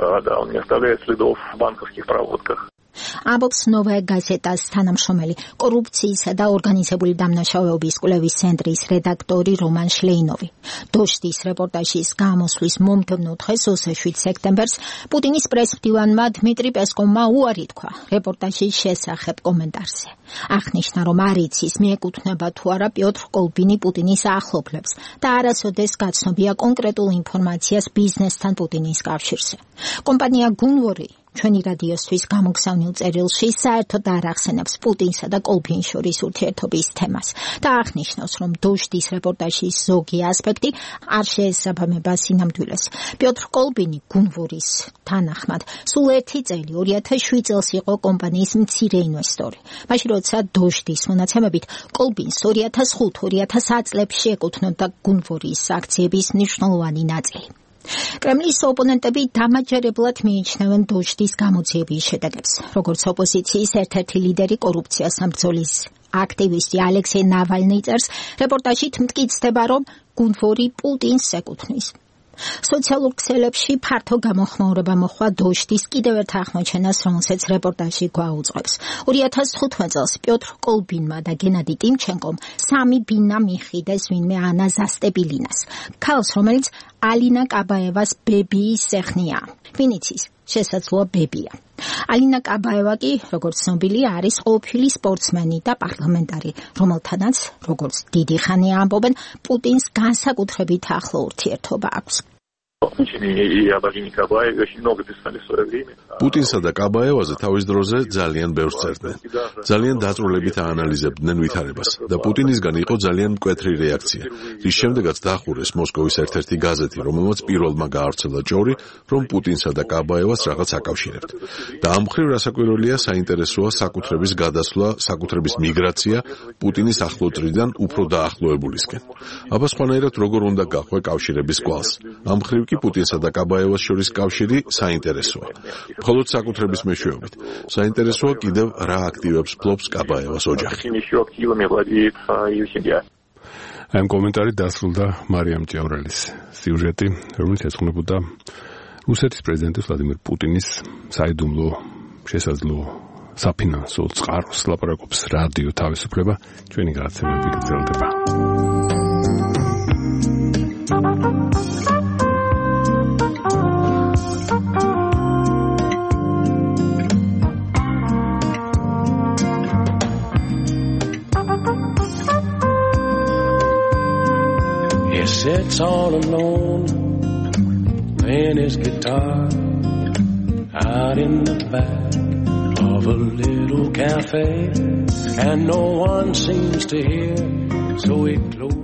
ამბობს ნოვაია გაზეტას თანამშრომელი კორუფციისა და ორგანიზებული დამნაშავეობის კვლევის ცენტრის რედაქტორი რომან შლეინოვი. დოშტის რეპორტაჟის გამოსვლის მომდევნო დღეს ოცდაშვიდ სექტემბერს პუტინის პრესმდივანმა დმიტრი პესკოვმა უარი თქვა რეპორტაჟის შესახებ კომენტარზე. აღნიშნა, რომ არ იცის მიეკუთვნება თუ არა პიოტრ კოლბინი პუტინის ახლობლებს და არასოდეს გაცნობია კონკრეტულ ინფორმაციას ბიზნესთან პუტინის კავშირზე. კომპანია გუნვორი ჩვენი რადიოსთვის გამოგზავნილ წერილში საერთოდ არ ახსენებს პუტინსა და კოლბინს შორის ურთიერთობის თემას და აღნიშნავს, რომ დოჟდის რეპორტაჟის ზოგი ასპექტი არ შეესაბამება სინამდვილეს. პიოტრ კოლბინი გუნვორის თანახმად სულ ერთი წელი ორი ათას შვიდ წელს იყო კომპანიის მცირე ინვესტორი. მაშინ როცა დოჟდის მონაცემებით კოლბინს ორი ათას ხუთ ორი ათას ათი წლებში ეკუთვნოდა გუნვორის აქციების მნიშვნელოვანი ნაწილი. კრემლის ოპონენტები დამაჯერებლად მიიჩნევენ დოჟდის გამოძიების შედეგებს. როგორც ოპოზიციის ერთ-ერთი ლიდერი კორუფციას სამბრძოლის აქტივისტი ალექსეი ნავალნი წერს, რეპორტაჟით მტკიცდება, რომ გუნვორი პუტინს ეკუთვნის. სოციალურ ქსელებში ფართო გამოხმაურება მოხდა დოჟდის კიდევ ერთ აღმოჩენას, რომელსაც რეპორტაჟი გვაუწყებს. ორი ათას თხუთმეტ წელს პიოტრ კოლბინმა და გენადი ტიმჩენკომ სამი ბინა მიხიდეს ვინმე ანა ზასტებილინას, ქალს, რომელიც ალინა კაბაევას ბებიის სეხნია. ვინ იცის, შესაძლოა ბებია. ალინა კაბაევა კი, როგორც ცნობილია, არის ყოფილი სპორტსმენი და პარლამენტარი, რომელთანაც, როგორც დიდი ხანი ამბობენ, პუტინს განსაკუთრებით ახლო ურთიერთობა აქვს. И об Алине Кабаеве очень много писали в свое время. პუტინსა და კაბაევაზე თავის დროზე ძალიან ბევრს წერდნენ. ძალიან დაწვრილებით აანალიზებდნენ ვითარებას და პუტინისგან იყო ძალიან მკვეთრი რეაქცია, რის შემდეგაც დაახურეს მოსკოვის ერთ-ერთი გაზეთი, რომელმაც პირველმა გაავრცელა ჭორი, რომ პუტინსა და კაბაევას რაღაც აკავშირებთ. და ამ მხრივ რასაკვირველია, საინტერესოა საკუთრების გადასვლა, საკუთრების მიგრაცია პუტინის ახლოწრიდან უფრო დაახლოებულისკენ. აბა სხვანაირად როგორ უნდა გახვე კავშირების კვალს? ამ მხრივ კი პუტინსა და კაბაევას შორის კავშირი საინტერესოა. მხოლოდ საკუთრების მეშვეობით. საინტერესოა კიდევ რა აქტივებს ფლობს კაბაევას ოჯახი. ამ კომენტარით დასრულდა მარიამ ჭიაურელის სიუჟეტი, რომელიც ეძღვნებოდა რუსეთის პრეზიდენტის ვლადიმერ პუტინის საიდუმლო შესაძლო საფინანსო წყაროს ლაპარაკობს რადიო თავისუფლება. ჩვენი გადაცემები გრძელდება. He sits all alone, playing his guitar out in the back of a little cafe, and no one seems to hear, so he closes